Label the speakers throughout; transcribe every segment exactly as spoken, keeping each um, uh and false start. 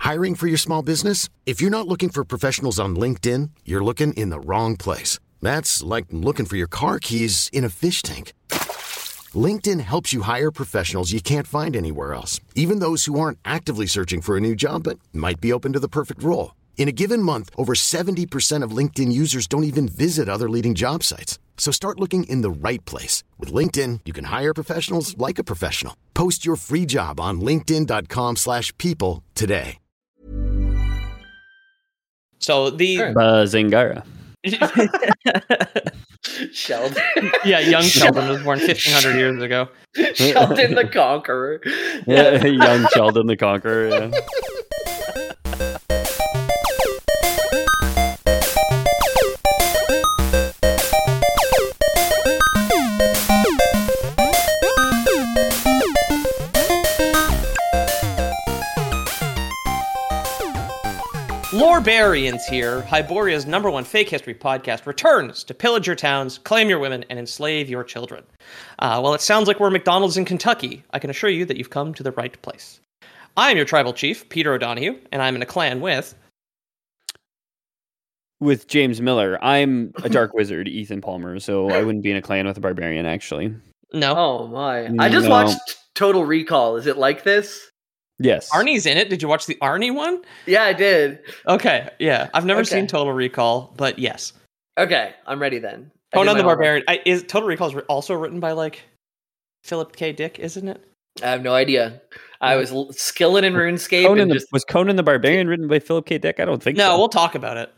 Speaker 1: Hiring for your small business? If you're not looking for professionals on LinkedIn, you're looking in the wrong place. That's like looking for your car keys in a fish tank. LinkedIn helps you hire professionals you can't find anywhere else, even those who aren't actively searching for a new job but might be open to the perfect role. In a given month, over seventy percent of LinkedIn users don't even visit other leading job sites. So start looking in the right place. With LinkedIn, you can hire professionals like a professional. Post your free job on linkedin.com slash people today.
Speaker 2: So the...
Speaker 3: Bazingara.
Speaker 4: Sheldon.
Speaker 2: Yeah, young Sheldon was born fifteen hundred years ago.
Speaker 4: Sheldon the Conqueror.
Speaker 3: Yeah, young Sheldon the Conqueror. Yeah.
Speaker 2: Lorebarians here, Hyboria's number one fake history podcast, returns to pillage your towns, claim your women, and enslave your children. Uh, well, it sounds like we're McDonald's in Kentucky. I can assure you that you've come to the right place. I am your tribal chief, Peter O'Donohue, and I'm in a clan with...
Speaker 3: With James Miller. I'm a dark wizard, Ethan Palmer, so I wouldn't be in a clan with a barbarian, actually.
Speaker 2: No.
Speaker 4: Oh my. I just
Speaker 3: No.
Speaker 4: watched Total Recall. Is it like this?
Speaker 3: Yes.
Speaker 2: Arnie's in it. Did you watch the Arnie one?
Speaker 4: Yeah, I did.
Speaker 2: Okay, yeah. I've never
Speaker 4: Okay.
Speaker 2: seen Total Recall, but yes.
Speaker 4: Okay, I'm ready then. I
Speaker 2: Conan
Speaker 4: did
Speaker 2: the
Speaker 4: my homework.
Speaker 2: Barbarian. I, is Total Recall is ri- also written by, like, Philip K. Dick, isn't it?
Speaker 4: I have no idea. I was l- skilling in RuneScape
Speaker 3: Conan
Speaker 4: and
Speaker 3: the,
Speaker 4: just
Speaker 3: was Conan the Barbarian written by Philip K. Dick? I don't think
Speaker 2: No,
Speaker 3: so.
Speaker 2: we'll talk about it.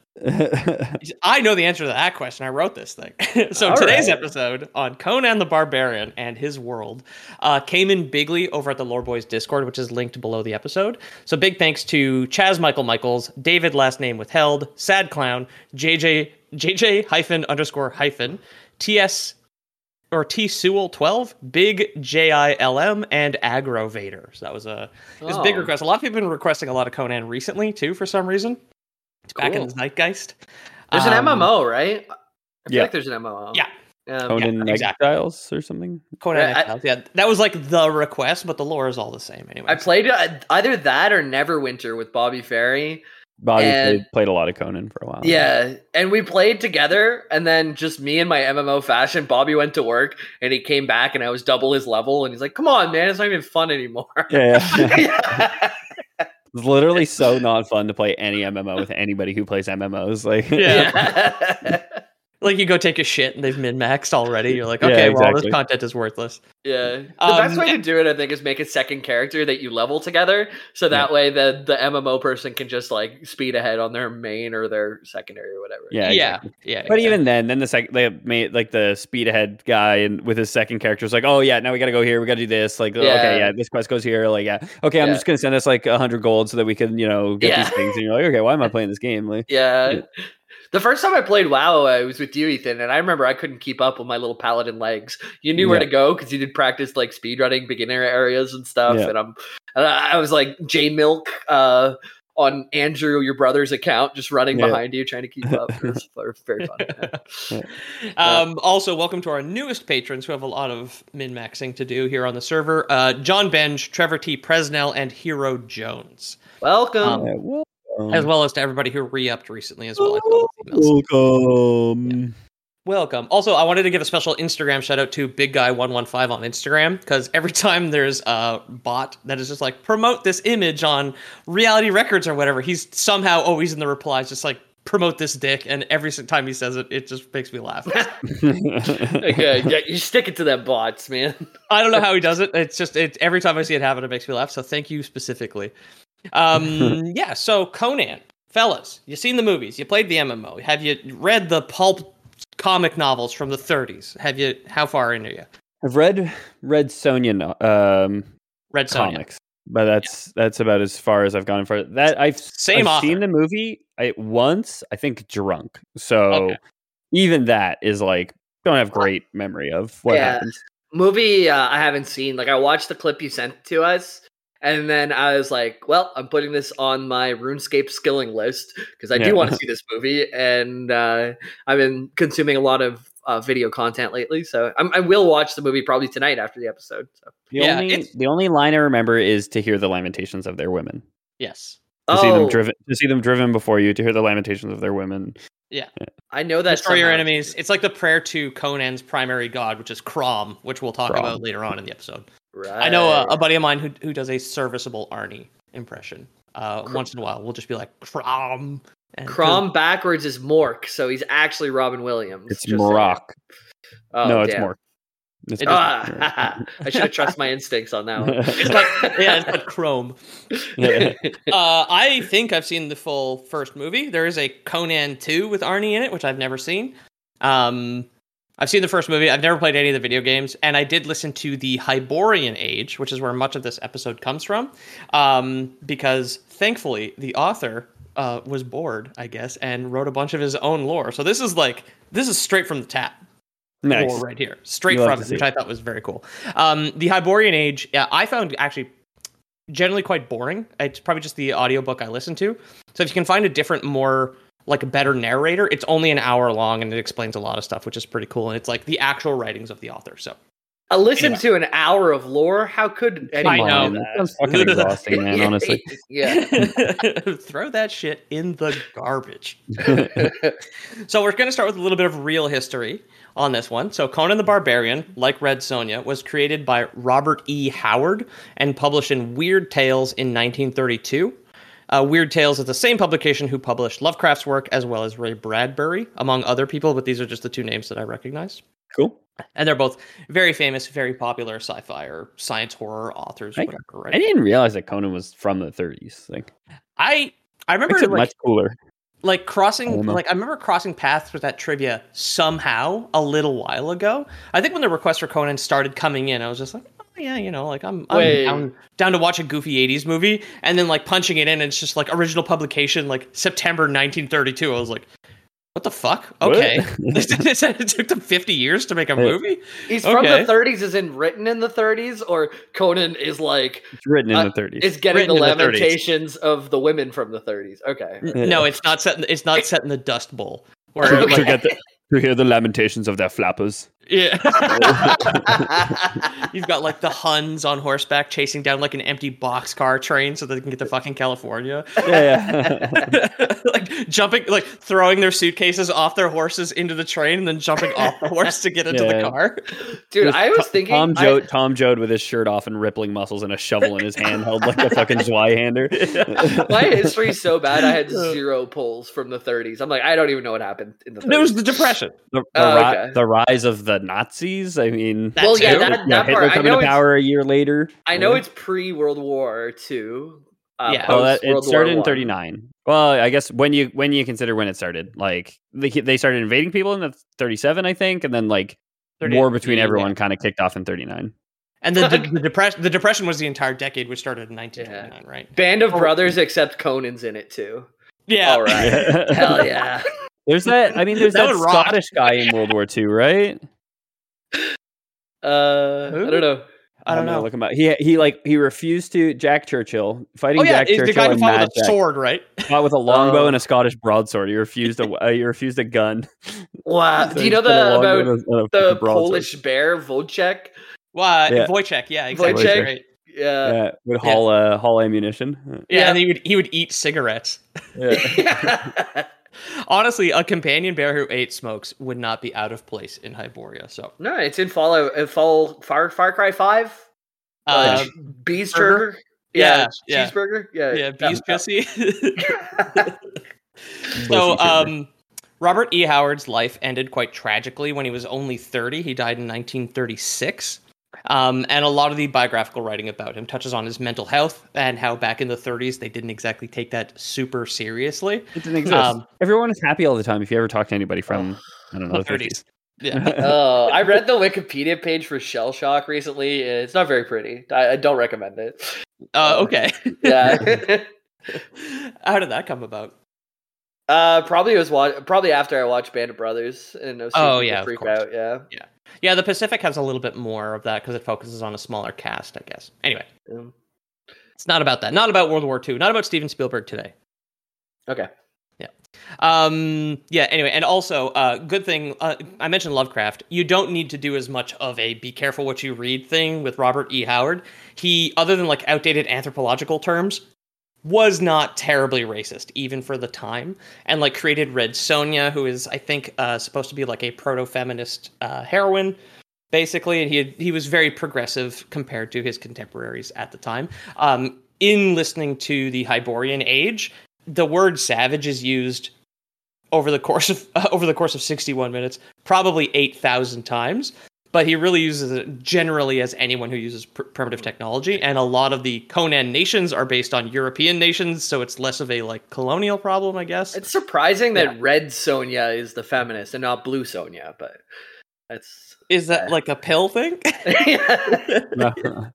Speaker 2: I know the answer to that question. I wrote this thing. So
Speaker 4: All
Speaker 2: today's
Speaker 4: right.
Speaker 2: episode on Conan the Barbarian and his world uh, came in bigly over at the Lore Boys Discord, which is linked below the episode. So big thanks to Chaz Michael Michaels, David last name withheld, Sad Clown, J J J J hyphen underscore hyphen, T S or T Sewell twelve, Big J I L M, and Aggravator. So that was a it was a big
Speaker 4: Oh.
Speaker 2: request. A lot of people have been requesting a lot of Conan recently too, for some reason. It's back in
Speaker 4: Cool.
Speaker 2: the zeitgeist.
Speaker 4: there's an
Speaker 2: Um,
Speaker 4: M M O, right? I feel
Speaker 3: yeah.
Speaker 4: like there's an M M O.
Speaker 2: Yeah.
Speaker 4: Um,
Speaker 3: Conan
Speaker 2: yeah, exactly.
Speaker 3: Exiles or something?
Speaker 2: Conan
Speaker 4: Yeah, I-
Speaker 2: Exiles. Yeah, that was like the request, but the lore is all the same anyway.
Speaker 4: I played uh, either that or Neverwinter with Bobby Ferry.
Speaker 3: Bobby
Speaker 4: And-
Speaker 3: played, played a lot of Conan for a while.
Speaker 4: Yeah, and we played together, and then just me and my M M O fashion. Bobby went to work, and he came back, and I was double his level, and he's like, "Come on, man, it's not even fun anymore."
Speaker 3: Yeah, yeah.
Speaker 4: Yeah.
Speaker 3: It's literally so not fun to play any M M O with anybody who plays M M Os. Like,
Speaker 2: Yeah.
Speaker 4: yeah.
Speaker 2: Like you go take a shit and they've min-maxed already. You're like,
Speaker 3: Yeah,
Speaker 2: okay, well,
Speaker 3: exactly.
Speaker 2: this content is worthless.
Speaker 4: Yeah. The
Speaker 2: Um,
Speaker 4: best way to do it, I think, is make a second character that you level together. So that way the, the M M O person can just like speed ahead on their main or their secondary or whatever.
Speaker 3: yeah,
Speaker 2: Yeah,
Speaker 3: exactly.
Speaker 2: yeah.
Speaker 3: But
Speaker 2: exactly.
Speaker 3: even then, then the second they made like the speed ahead guy and with his second character is like, oh yeah, now we got to go here, we got to do this. Like,
Speaker 4: Yeah.
Speaker 3: okay, yeah, this quest goes here. Like, yeah, okay, I'm
Speaker 4: Yeah.
Speaker 3: just gonna send us like a hundred gold so that we can, you know, get
Speaker 4: Yeah.
Speaker 3: these things. And you're like, okay, why am I playing this game? Like,
Speaker 4: Yeah.
Speaker 3: Yeah.
Speaker 4: The first time I played WoW, I was with you, Ethan, and I remember I couldn't keep up with my little paladin legs. You knew where
Speaker 3: Yeah.
Speaker 4: to go because you did practice like speedrunning beginner areas and stuff.
Speaker 3: Yeah.
Speaker 4: And I'm, and I I was like J Milk uh, on Andrew, your brother's account, just running
Speaker 3: Yeah.
Speaker 4: behind you, trying to keep up. It was very- very fun.
Speaker 2: Um, also, welcome to our newest patrons who have a lot of min-maxing to do here on the server. Uh, John Benj, Trevor T. Presnell, and Hero Jones.
Speaker 4: Welcome.
Speaker 2: Um,
Speaker 3: yeah, well,
Speaker 2: As well as to everybody who re-upped recently as well. I saw the emails.
Speaker 3: welcome.
Speaker 2: Welcome. Also, I wanted to give a special Instagram shout out to Big Guy one one five on Instagram, because every time there's a bot that is just like promote this image on Reality Records or whatever, he's somehow always in the replies just like promote this dick, and every single time he says it, it just makes me laugh.
Speaker 4: Okay, yeah, you stick it to them bots, man.
Speaker 2: I don't know how he does it. It's just it, every time I see it happen, it makes me laugh. So thank you specifically. Um, yeah. So Conan, fellas, you seen the movies? You played the M M O? Have you read the pulp comic novels from the thirties? Have you? How far in are you?
Speaker 3: I've read read Sonya no- um,
Speaker 2: Read Sonya.
Speaker 3: comics, but that's that's about as far as I've gone for that. I've
Speaker 2: Same
Speaker 3: I've
Speaker 2: author.
Speaker 3: seen the movie I once. I think drunk. So
Speaker 2: Okay.
Speaker 3: even that is like don't have great memory of what
Speaker 4: Yeah.
Speaker 3: happens.
Speaker 4: Movie uh, I haven't seen. Like I watched the clip you sent to us, and then I was like, "Well, I'm putting this on my RuneScape skilling list because I
Speaker 3: Yeah.
Speaker 4: do want to see this movie." And uh, I've been consuming a lot of uh, video content lately, so I'm, I will watch the movie probably tonight after the episode. So.
Speaker 3: The
Speaker 2: Yeah,
Speaker 3: only
Speaker 2: it's-
Speaker 3: the only line I remember is to hear the lamentations of their women.
Speaker 2: Yes.
Speaker 3: To see them
Speaker 4: Oh.
Speaker 3: driven, to see them driven before you, to hear the lamentations of their women.
Speaker 2: Yeah.
Speaker 4: I know that.
Speaker 2: Destroy your
Speaker 4: somehow.
Speaker 2: enemies. It's like the prayer to Conan's primary god, which is Crom, which we'll talk
Speaker 3: Crom.
Speaker 2: about later on in the episode.
Speaker 4: Right.
Speaker 2: I know a, a buddy of mine who who does a serviceable Arnie impression. Uh, once in a while, we'll just be like Crom. And
Speaker 4: Crom backwards is Mork, so he's actually Robin Williams.
Speaker 3: It's
Speaker 4: just
Speaker 3: Morok.
Speaker 4: saying. Oh,
Speaker 3: no, it's
Speaker 4: damn.
Speaker 3: Mork. It's
Speaker 2: It
Speaker 3: Mork.
Speaker 4: Ah, I should have trusted my instincts on that one.
Speaker 2: It's like, yeah, it's like Chrome.
Speaker 3: Yeah.
Speaker 2: Uh, I think I've seen the full first movie. There is a Conan two with Arnie in it, which I've never seen. Um, I've seen the first movie. I've never played any of the video games, and I did listen to the Hyborian Age, which is where much of this episode comes from, um, because thankfully the author uh, was bored, I guess, and wrote a bunch of his own lore. So this is like this is straight from the tap.
Speaker 3: Nice.
Speaker 2: Lore right here, straight
Speaker 3: You love
Speaker 2: from
Speaker 3: to
Speaker 2: it,
Speaker 3: see
Speaker 2: which
Speaker 3: it.
Speaker 2: I thought was very cool. Um, the Hyborian Age, yeah, I found actually generally quite boring. It's probably just the audiobook I listened to. So if you can find a different, more like a better narrator, it's only an hour long and it explains a lot of stuff, which is pretty cool. And it's like the actual writings of the author. So
Speaker 4: I listened
Speaker 2: Anyway.
Speaker 4: to an hour of lore. How could anyone?
Speaker 2: I know.
Speaker 4: do
Speaker 3: That
Speaker 4: that?
Speaker 3: sounds fucking exhausting, man, honestly.
Speaker 4: Yeah.
Speaker 2: throw that shit in the garbage. So we're going to start with a little bit of real history on this one. So Conan the Barbarian, like Red Sonja, was created by Robert E. Howard and published in Weird Tales in nineteen thirty-two. Uh, Weird Tales is the same publication who published Lovecraft's work, as well as Ray Bradbury, among other people, but these are just the two names that I recognize.
Speaker 3: Cool.
Speaker 2: And they're both very famous, very popular sci-fi or science horror authors,
Speaker 3: I-
Speaker 2: whatever, right?
Speaker 3: I didn't realize that Conan was from the thirties. Like,
Speaker 2: I I remember
Speaker 3: makes it
Speaker 2: like,
Speaker 3: much cooler.
Speaker 2: like
Speaker 3: I
Speaker 2: crossing
Speaker 3: don't know.
Speaker 2: like I remember crossing paths with that trivia somehow a little while ago. I think when the request for Conan started coming in, I was just like, oh yeah, you know, like I'm, I'm
Speaker 4: Wait.
Speaker 2: down down to watch a goofy eighties movie, and then like punching it in, and it's just like original publication like September nineteen thirty-two. I was like, what the fuck?
Speaker 3: What?
Speaker 2: Okay, it said it took them fifty years to make a
Speaker 3: Yeah.
Speaker 2: movie.
Speaker 4: He's from
Speaker 2: Okay.
Speaker 4: the thirties, is in written in the thirties, or Conan is like
Speaker 3: It's written in
Speaker 4: uh,
Speaker 3: the thirties.
Speaker 4: is getting
Speaker 2: Written
Speaker 4: the
Speaker 2: in the thirties.
Speaker 4: lamentations of the women from the thirties. Okay.
Speaker 2: No, it's not set. In, it's not set in the Dust Bowl. Where
Speaker 3: to,
Speaker 2: like,
Speaker 3: to get the, to hear the lamentations of their flappers.
Speaker 2: yeah. You've got like the Huns on horseback chasing down like an empty boxcar train so that they can get to fucking California.
Speaker 3: Yeah, yeah.
Speaker 2: Like jumping, like throwing their suitcases off their horses into the train and then jumping off the horse to get into
Speaker 3: Yeah.
Speaker 2: the car.
Speaker 4: Dude,
Speaker 3: Just
Speaker 4: I was
Speaker 3: Tom-
Speaker 4: thinking
Speaker 3: Tom
Speaker 4: I-
Speaker 3: Joad, Tom Joad with his shirt off and rippling muscles and a shovel in his hand, held like a fucking Zweihander.
Speaker 4: my history's so bad. I had zero pulls from the thirties. I'm like, I don't even know what happened in the
Speaker 2: It was
Speaker 4: thirties.
Speaker 2: the Depression.
Speaker 3: The, the,
Speaker 4: Oh,
Speaker 3: ri-
Speaker 4: okay.
Speaker 3: the rise of the Nazis. I mean,
Speaker 2: That
Speaker 4: Well, yeah,
Speaker 2: too.
Speaker 4: that,
Speaker 3: yeah,
Speaker 4: that
Speaker 3: Hitler
Speaker 4: part. I
Speaker 3: coming
Speaker 4: know
Speaker 3: to
Speaker 4: it's,
Speaker 3: power a year later.
Speaker 4: I know
Speaker 3: Yeah.
Speaker 4: it's pre World War Two. Uh,
Speaker 2: Yeah.
Speaker 3: Well, that,
Speaker 4: post World
Speaker 3: it started
Speaker 4: War
Speaker 3: in
Speaker 4: One.
Speaker 3: thirty-nine. Well, I guess when you when you consider when it started, like they they started invading people in the thirty-seven, I think, and then like
Speaker 2: thirty
Speaker 3: war between
Speaker 2: yeah.
Speaker 3: everyone kind of kicked off in thirty-nine.
Speaker 2: And the, the, the depression the depression was the entire decade, which started in nineteen twenty-nine, right?
Speaker 4: Band
Speaker 3: Oh.
Speaker 4: of Brothers, except Conan's in it too.
Speaker 2: Yeah.
Speaker 4: All right. Hell yeah.
Speaker 3: There's that. I mean, there's
Speaker 2: That
Speaker 3: that,
Speaker 2: would rock.
Speaker 3: Scottish guy in World War Two, right?
Speaker 4: Uh,
Speaker 2: Who?
Speaker 4: I don't know.
Speaker 2: I don't
Speaker 3: I'm gonna
Speaker 2: know.
Speaker 3: Look him up. He he like he refused to Jack Churchill fighting
Speaker 2: Oh yeah,
Speaker 3: Jack
Speaker 2: it's the
Speaker 3: Churchill
Speaker 2: guy who
Speaker 3: and
Speaker 2: fought
Speaker 3: Mad
Speaker 2: with a
Speaker 3: Jack.
Speaker 2: sword, right?
Speaker 3: Fought with a longbow
Speaker 4: Oh.
Speaker 3: and a Scottish broadsword. He refused a uh, he refused a gun.
Speaker 4: Wow.
Speaker 3: So
Speaker 4: Do
Speaker 3: he
Speaker 4: you know
Speaker 3: put a
Speaker 4: the
Speaker 3: longbow
Speaker 4: about
Speaker 3: and a- and a
Speaker 4: the
Speaker 3: fucking broadsword.
Speaker 4: Polish bear Wojciech?
Speaker 2: Well,
Speaker 3: Yeah.
Speaker 2: Wojciech, yeah, exactly.
Speaker 4: Wojciech?
Speaker 2: Right.
Speaker 4: Yeah.
Speaker 3: Yeah, would haul uh, haul ammunition.
Speaker 2: Yeah,
Speaker 4: Yeah.
Speaker 2: and he would he would eat cigarettes.
Speaker 3: Yeah.
Speaker 2: Honestly, a companion bear who ate smokes would not be out of place in Hyboria. So,
Speaker 4: No, it's in Fallout. In Fall Far Far Cry Five.
Speaker 2: uh,
Speaker 4: Uh, Beast
Speaker 2: burger?
Speaker 4: Burger.
Speaker 2: Yeah,
Speaker 4: Yeah,
Speaker 2: yeah.
Speaker 4: cheeseburger. Yeah,
Speaker 2: yeah, bees
Speaker 4: that-
Speaker 2: pussy.
Speaker 4: that-
Speaker 2: So,
Speaker 3: Pussy
Speaker 2: um, Robert E. Howard's life ended quite tragically when he was only thirty. He died in nineteen thirty-six. Um, and a lot of the biographical writing about him touches on his mental health and how back in the thirties they didn't exactly take that super seriously.
Speaker 3: It didn't exist.
Speaker 2: Um,
Speaker 3: Everyone is happy all the time. If you ever talk to anybody from I don't know
Speaker 2: The
Speaker 3: the
Speaker 2: thirties.
Speaker 3: fifties.
Speaker 2: Yeah.
Speaker 4: Oh, I read the Wikipedia page for Shell Shock recently. It's not very pretty. I, I don't recommend it.
Speaker 2: Uh, okay.
Speaker 4: Yeah.
Speaker 2: How did that come about?
Speaker 4: uh, probably it was wa- probably after I watched Band of Brothers and I was seeing
Speaker 2: Oh,
Speaker 4: people
Speaker 2: yeah, of
Speaker 4: freak
Speaker 2: course.
Speaker 4: out. Yeah.
Speaker 2: Yeah, the Pacific has a little bit more of that because it focuses on a smaller cast, I guess. Anyway,
Speaker 4: Um,
Speaker 2: it's not about that. Not about World War Two. Not about Steven Spielberg today.
Speaker 4: okay.
Speaker 2: Um. Yeah. Anyway, and also, uh, good thing uh, I mentioned Lovecraft. You don't need to do as much of a "be careful what you read" thing with Robert E. Howard. He, other than like outdated anthropological terms, was not terribly racist, even for the time, and like created Red Sonja, who is, I think, uh, supposed to be like a proto-feminist uh, heroine, basically, and he had, he was very progressive compared to his contemporaries at the time. Um, in listening to the Hyborian Age, the word savage is used over the course of uh, over the course of sixty-one minutes, probably eight thousand times. But he really uses it generally as anyone who uses pr- primitive technology, and a lot of the Conan nations are based on European nations, so it's less of a like colonial problem, I guess.
Speaker 4: It's surprising that
Speaker 2: Yeah.
Speaker 4: Red Sonja is the feminist and not Blue Sonja, but that's
Speaker 2: Is that
Speaker 4: uh,
Speaker 2: like a pill thing?
Speaker 3: No.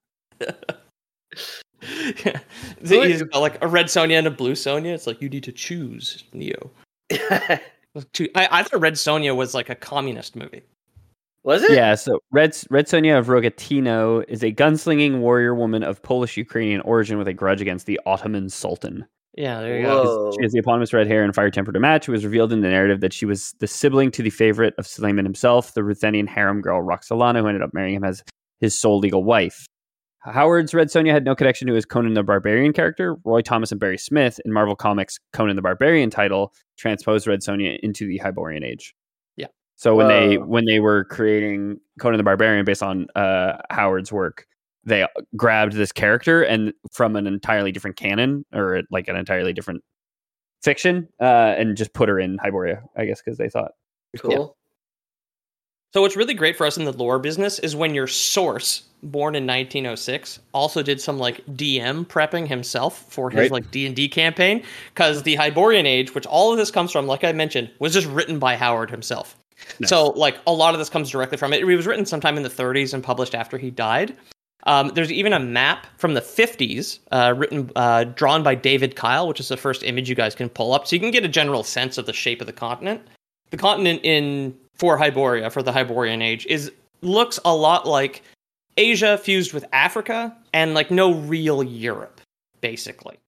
Speaker 2: Yeah. He's got like a Red Sonja and a Blue Sonja. It's like you need to choose, Neo. I, I thought Red Sonja was like a communist movie.
Speaker 4: Was it?
Speaker 3: Yeah, so Red Red Sonja of Rogatino is a gunslinging warrior woman of Polish-Ukrainian origin with a grudge against the Ottoman Sultan.
Speaker 2: Yeah, there you go.
Speaker 4: Whoa.
Speaker 3: She has the eponymous red hair and fire temper to match. It was revealed in the narrative that she was the sibling to the favorite of Suleiman himself, the Ruthenian harem girl Roxolana, who ended up marrying him as his sole legal wife. Howard's Red Sonja had no connection to his Conan the Barbarian character. Roy Thomas and Barry Smith in Marvel Comics' Conan the Barbarian title transposed Red Sonja into the Hyborian Age.
Speaker 2: Yeah.
Speaker 3: So when
Speaker 4: Whoa.
Speaker 3: they when they were creating Conan the Barbarian based on uh, Howard's work, they grabbed this character and from an entirely different canon or like an entirely different fiction uh, and just put her in Hyboria, I guess, because they thought.
Speaker 4: Cool.
Speaker 2: So what's really great for us in the lore business is when your source, born in nineteen oh six, also did some like D M prepping himself for his
Speaker 3: Right.
Speaker 2: like D and D campaign, because the Hyborian Age, which all of this comes from, like I mentioned, was just written by Howard himself.
Speaker 3: Nice.
Speaker 2: So like a lot of this comes directly from it. It was written sometime in the thirties and published after he died. Um, there's even a map from the fifties, uh, written, uh, drawn by David Kyle, which is the first image you guys can pull up, so you can get a general sense of the shape of the continent. The continent in for Hyboria, for the Hyborian Age, is looks a lot like Asia fused with Africa and like no real Europe, basically.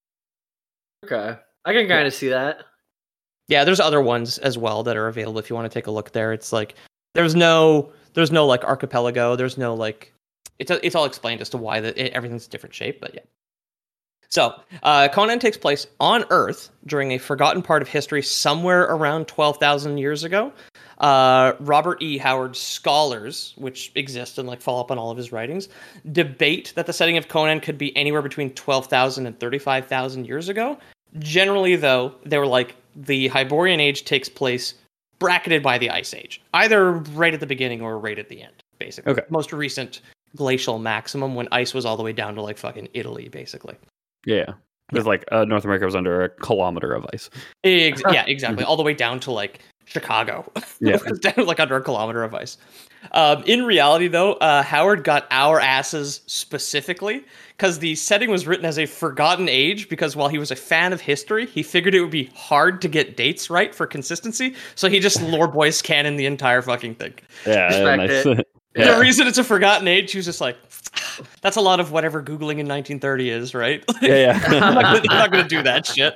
Speaker 4: Okay. I can kind of see that.
Speaker 2: Yeah, there's other ones as well that are available if you want to take a look there. It's like there's no there's no like archipelago. There's no like it's it's all explained as to why that it, everything's a different shape. But yeah. So uh, Conan takes place on Earth during a forgotten part of history somewhere around twelve thousand years ago. Uh, Robert E. Howard's scholars, which exist and like follow up on all of his writings, debate that the setting of Conan could be anywhere between twelve thousand and thirty-five thousand years ago. Generally, though, they were like the Hyborian Age takes place bracketed by the Ice Age, either right at the beginning or right at the end, basically.
Speaker 3: Okay.
Speaker 2: Most recent glacial maximum when ice was all the way down to like fucking Italy, basically.
Speaker 3: Yeah. It was like uh, North America was under a kilometer of ice.
Speaker 2: Ex- yeah, exactly. All the way down to like Chicago.
Speaker 3: Yeah.
Speaker 2: It was down like under a kilometer of ice. Um, in reality, though, uh, Howard got our asses specifically because the setting was written as a forgotten age, because while he was a fan of history, he figured it would be hard to get dates right for consistency. So he just lore boys canon the entire fucking thing.
Speaker 3: Yeah.
Speaker 4: Respect
Speaker 3: nice.
Speaker 4: it.
Speaker 2: The
Speaker 4: Yeah.
Speaker 2: reason it's a forgotten age, he was just like, that's a lot of whatever Googling in nineteen thirty is, right?
Speaker 3: yeah. Yeah.
Speaker 2: I'm not gonna, I'm not gonna do that shit.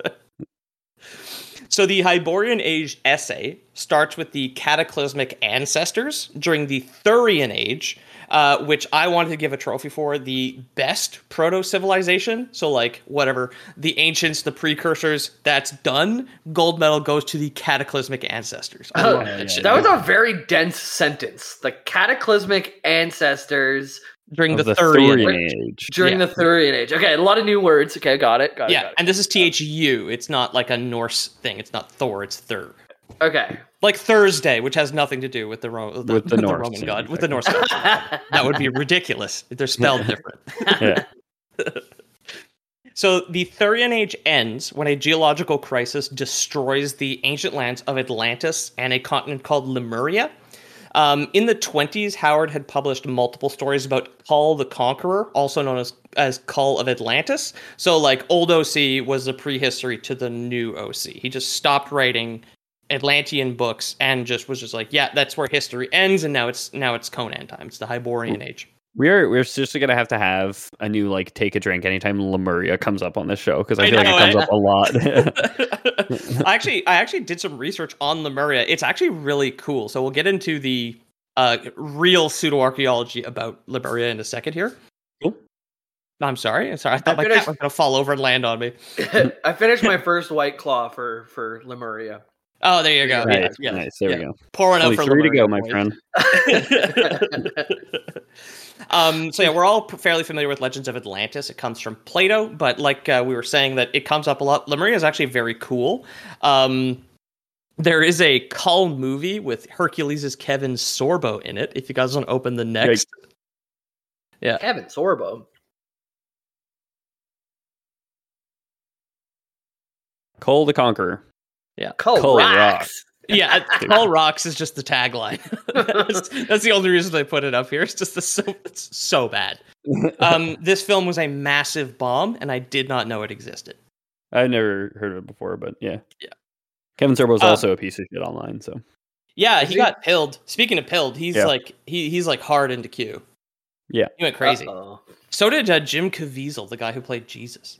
Speaker 2: So the Hyborian Age essay starts with the cataclysmic ancestors during the Thurian Age, uh, which I wanted to give a trophy for the best proto-civilization. So like whatever, the ancients, the precursors, that's done. Gold medal goes to the cataclysmic ancestors. I love
Speaker 3: yeah,
Speaker 2: that shit.
Speaker 4: That was a very dense sentence. The cataclysmic ancestors
Speaker 2: During
Speaker 3: Of
Speaker 2: the,
Speaker 3: the
Speaker 2: Thurian
Speaker 3: Thurian
Speaker 2: Age.
Speaker 3: Age.
Speaker 4: during
Speaker 2: Yeah.
Speaker 4: the Thurian Age. Okay, a lot of new words. Okay, got it. Got it.
Speaker 2: Yeah,
Speaker 4: got it.
Speaker 2: and this is T H U. It's not like a Norse thing. It's not Thor, it's Thur.
Speaker 4: Okay.
Speaker 2: Like Thursday, which has nothing to do with the, Ro- the,
Speaker 3: With the Norse,
Speaker 2: Roman
Speaker 3: yeah,
Speaker 2: god, with the Norse god. That would be ridiculous. They're spelled different.
Speaker 3: Yeah.
Speaker 2: So the Thurian Age ends when a geological crisis destroys the ancient lands of Atlantis and a continent called Lemuria. Um, in the twenties, Howard had published multiple stories about Kull the Conqueror, also known as, as Kull of Atlantis. So, like, old O C was the prehistory to the new O C. He just stopped writing Atlantean books and just was just like, yeah, that's where history ends, and now it's now it's Conan time. It's the Hyborian Age.
Speaker 3: We're we're seriously gonna have to have a new like take a drink anytime Lemuria comes up on this show because I
Speaker 2: I
Speaker 3: feel
Speaker 2: know,
Speaker 3: like it comes
Speaker 2: eh?
Speaker 3: up a lot.
Speaker 2: I actually, I actually did some research on Lemuria. It's actually really cool. So we'll get into the uh, real pseudo archaeology about Lemuria in a second here.
Speaker 3: Cool.
Speaker 2: I'm sorry. I'm sorry. I thought
Speaker 4: I
Speaker 2: my
Speaker 4: finished-
Speaker 2: cat was gonna fall over and land on me.
Speaker 4: I finished my first White Claw for for Lemuria.
Speaker 2: Oh, there you go.
Speaker 3: Nice,
Speaker 2: Yeah, yeah,
Speaker 3: nice. There
Speaker 2: yeah.
Speaker 3: we go.
Speaker 2: Pour one out
Speaker 3: Only
Speaker 2: for
Speaker 3: three to
Speaker 2: Lemuria,
Speaker 3: go, my
Speaker 2: boys.
Speaker 3: friend.
Speaker 2: um, so yeah, we're all fairly familiar with Legends of Atlantis. It comes from Plato, but like uh, we were saying, that it comes up a lot. Lemuria is actually very cool. Um, there is a Cull movie with Hercules' Kevin Sorbo in it. If you guys want to open the next, yeah,
Speaker 4: Kevin Sorbo.
Speaker 3: Cole the Conqueror.
Speaker 2: yeah,
Speaker 4: Cull
Speaker 3: Cull
Speaker 4: rocks.
Speaker 2: yeah. Cull Rocks is just the tagline. that's, that's the only reason they put it up here. It's just the so it's so bad. Um, this film was a massive bomb, and I did not know it existed.
Speaker 3: I've never heard of it before, but yeah.
Speaker 2: Yeah.
Speaker 3: Kevin Sorbo is
Speaker 2: Uh,
Speaker 3: also a piece of shit online, so.
Speaker 2: Yeah,
Speaker 4: Is
Speaker 2: he
Speaker 4: he?
Speaker 2: got pilled. Speaking of pilled, he's
Speaker 3: Yeah.
Speaker 2: like he he's like hard into Q.
Speaker 3: Yeah.
Speaker 2: He went crazy.
Speaker 4: Uh-oh.
Speaker 2: So did uh, Jim Caviezel, the guy who played Jesus.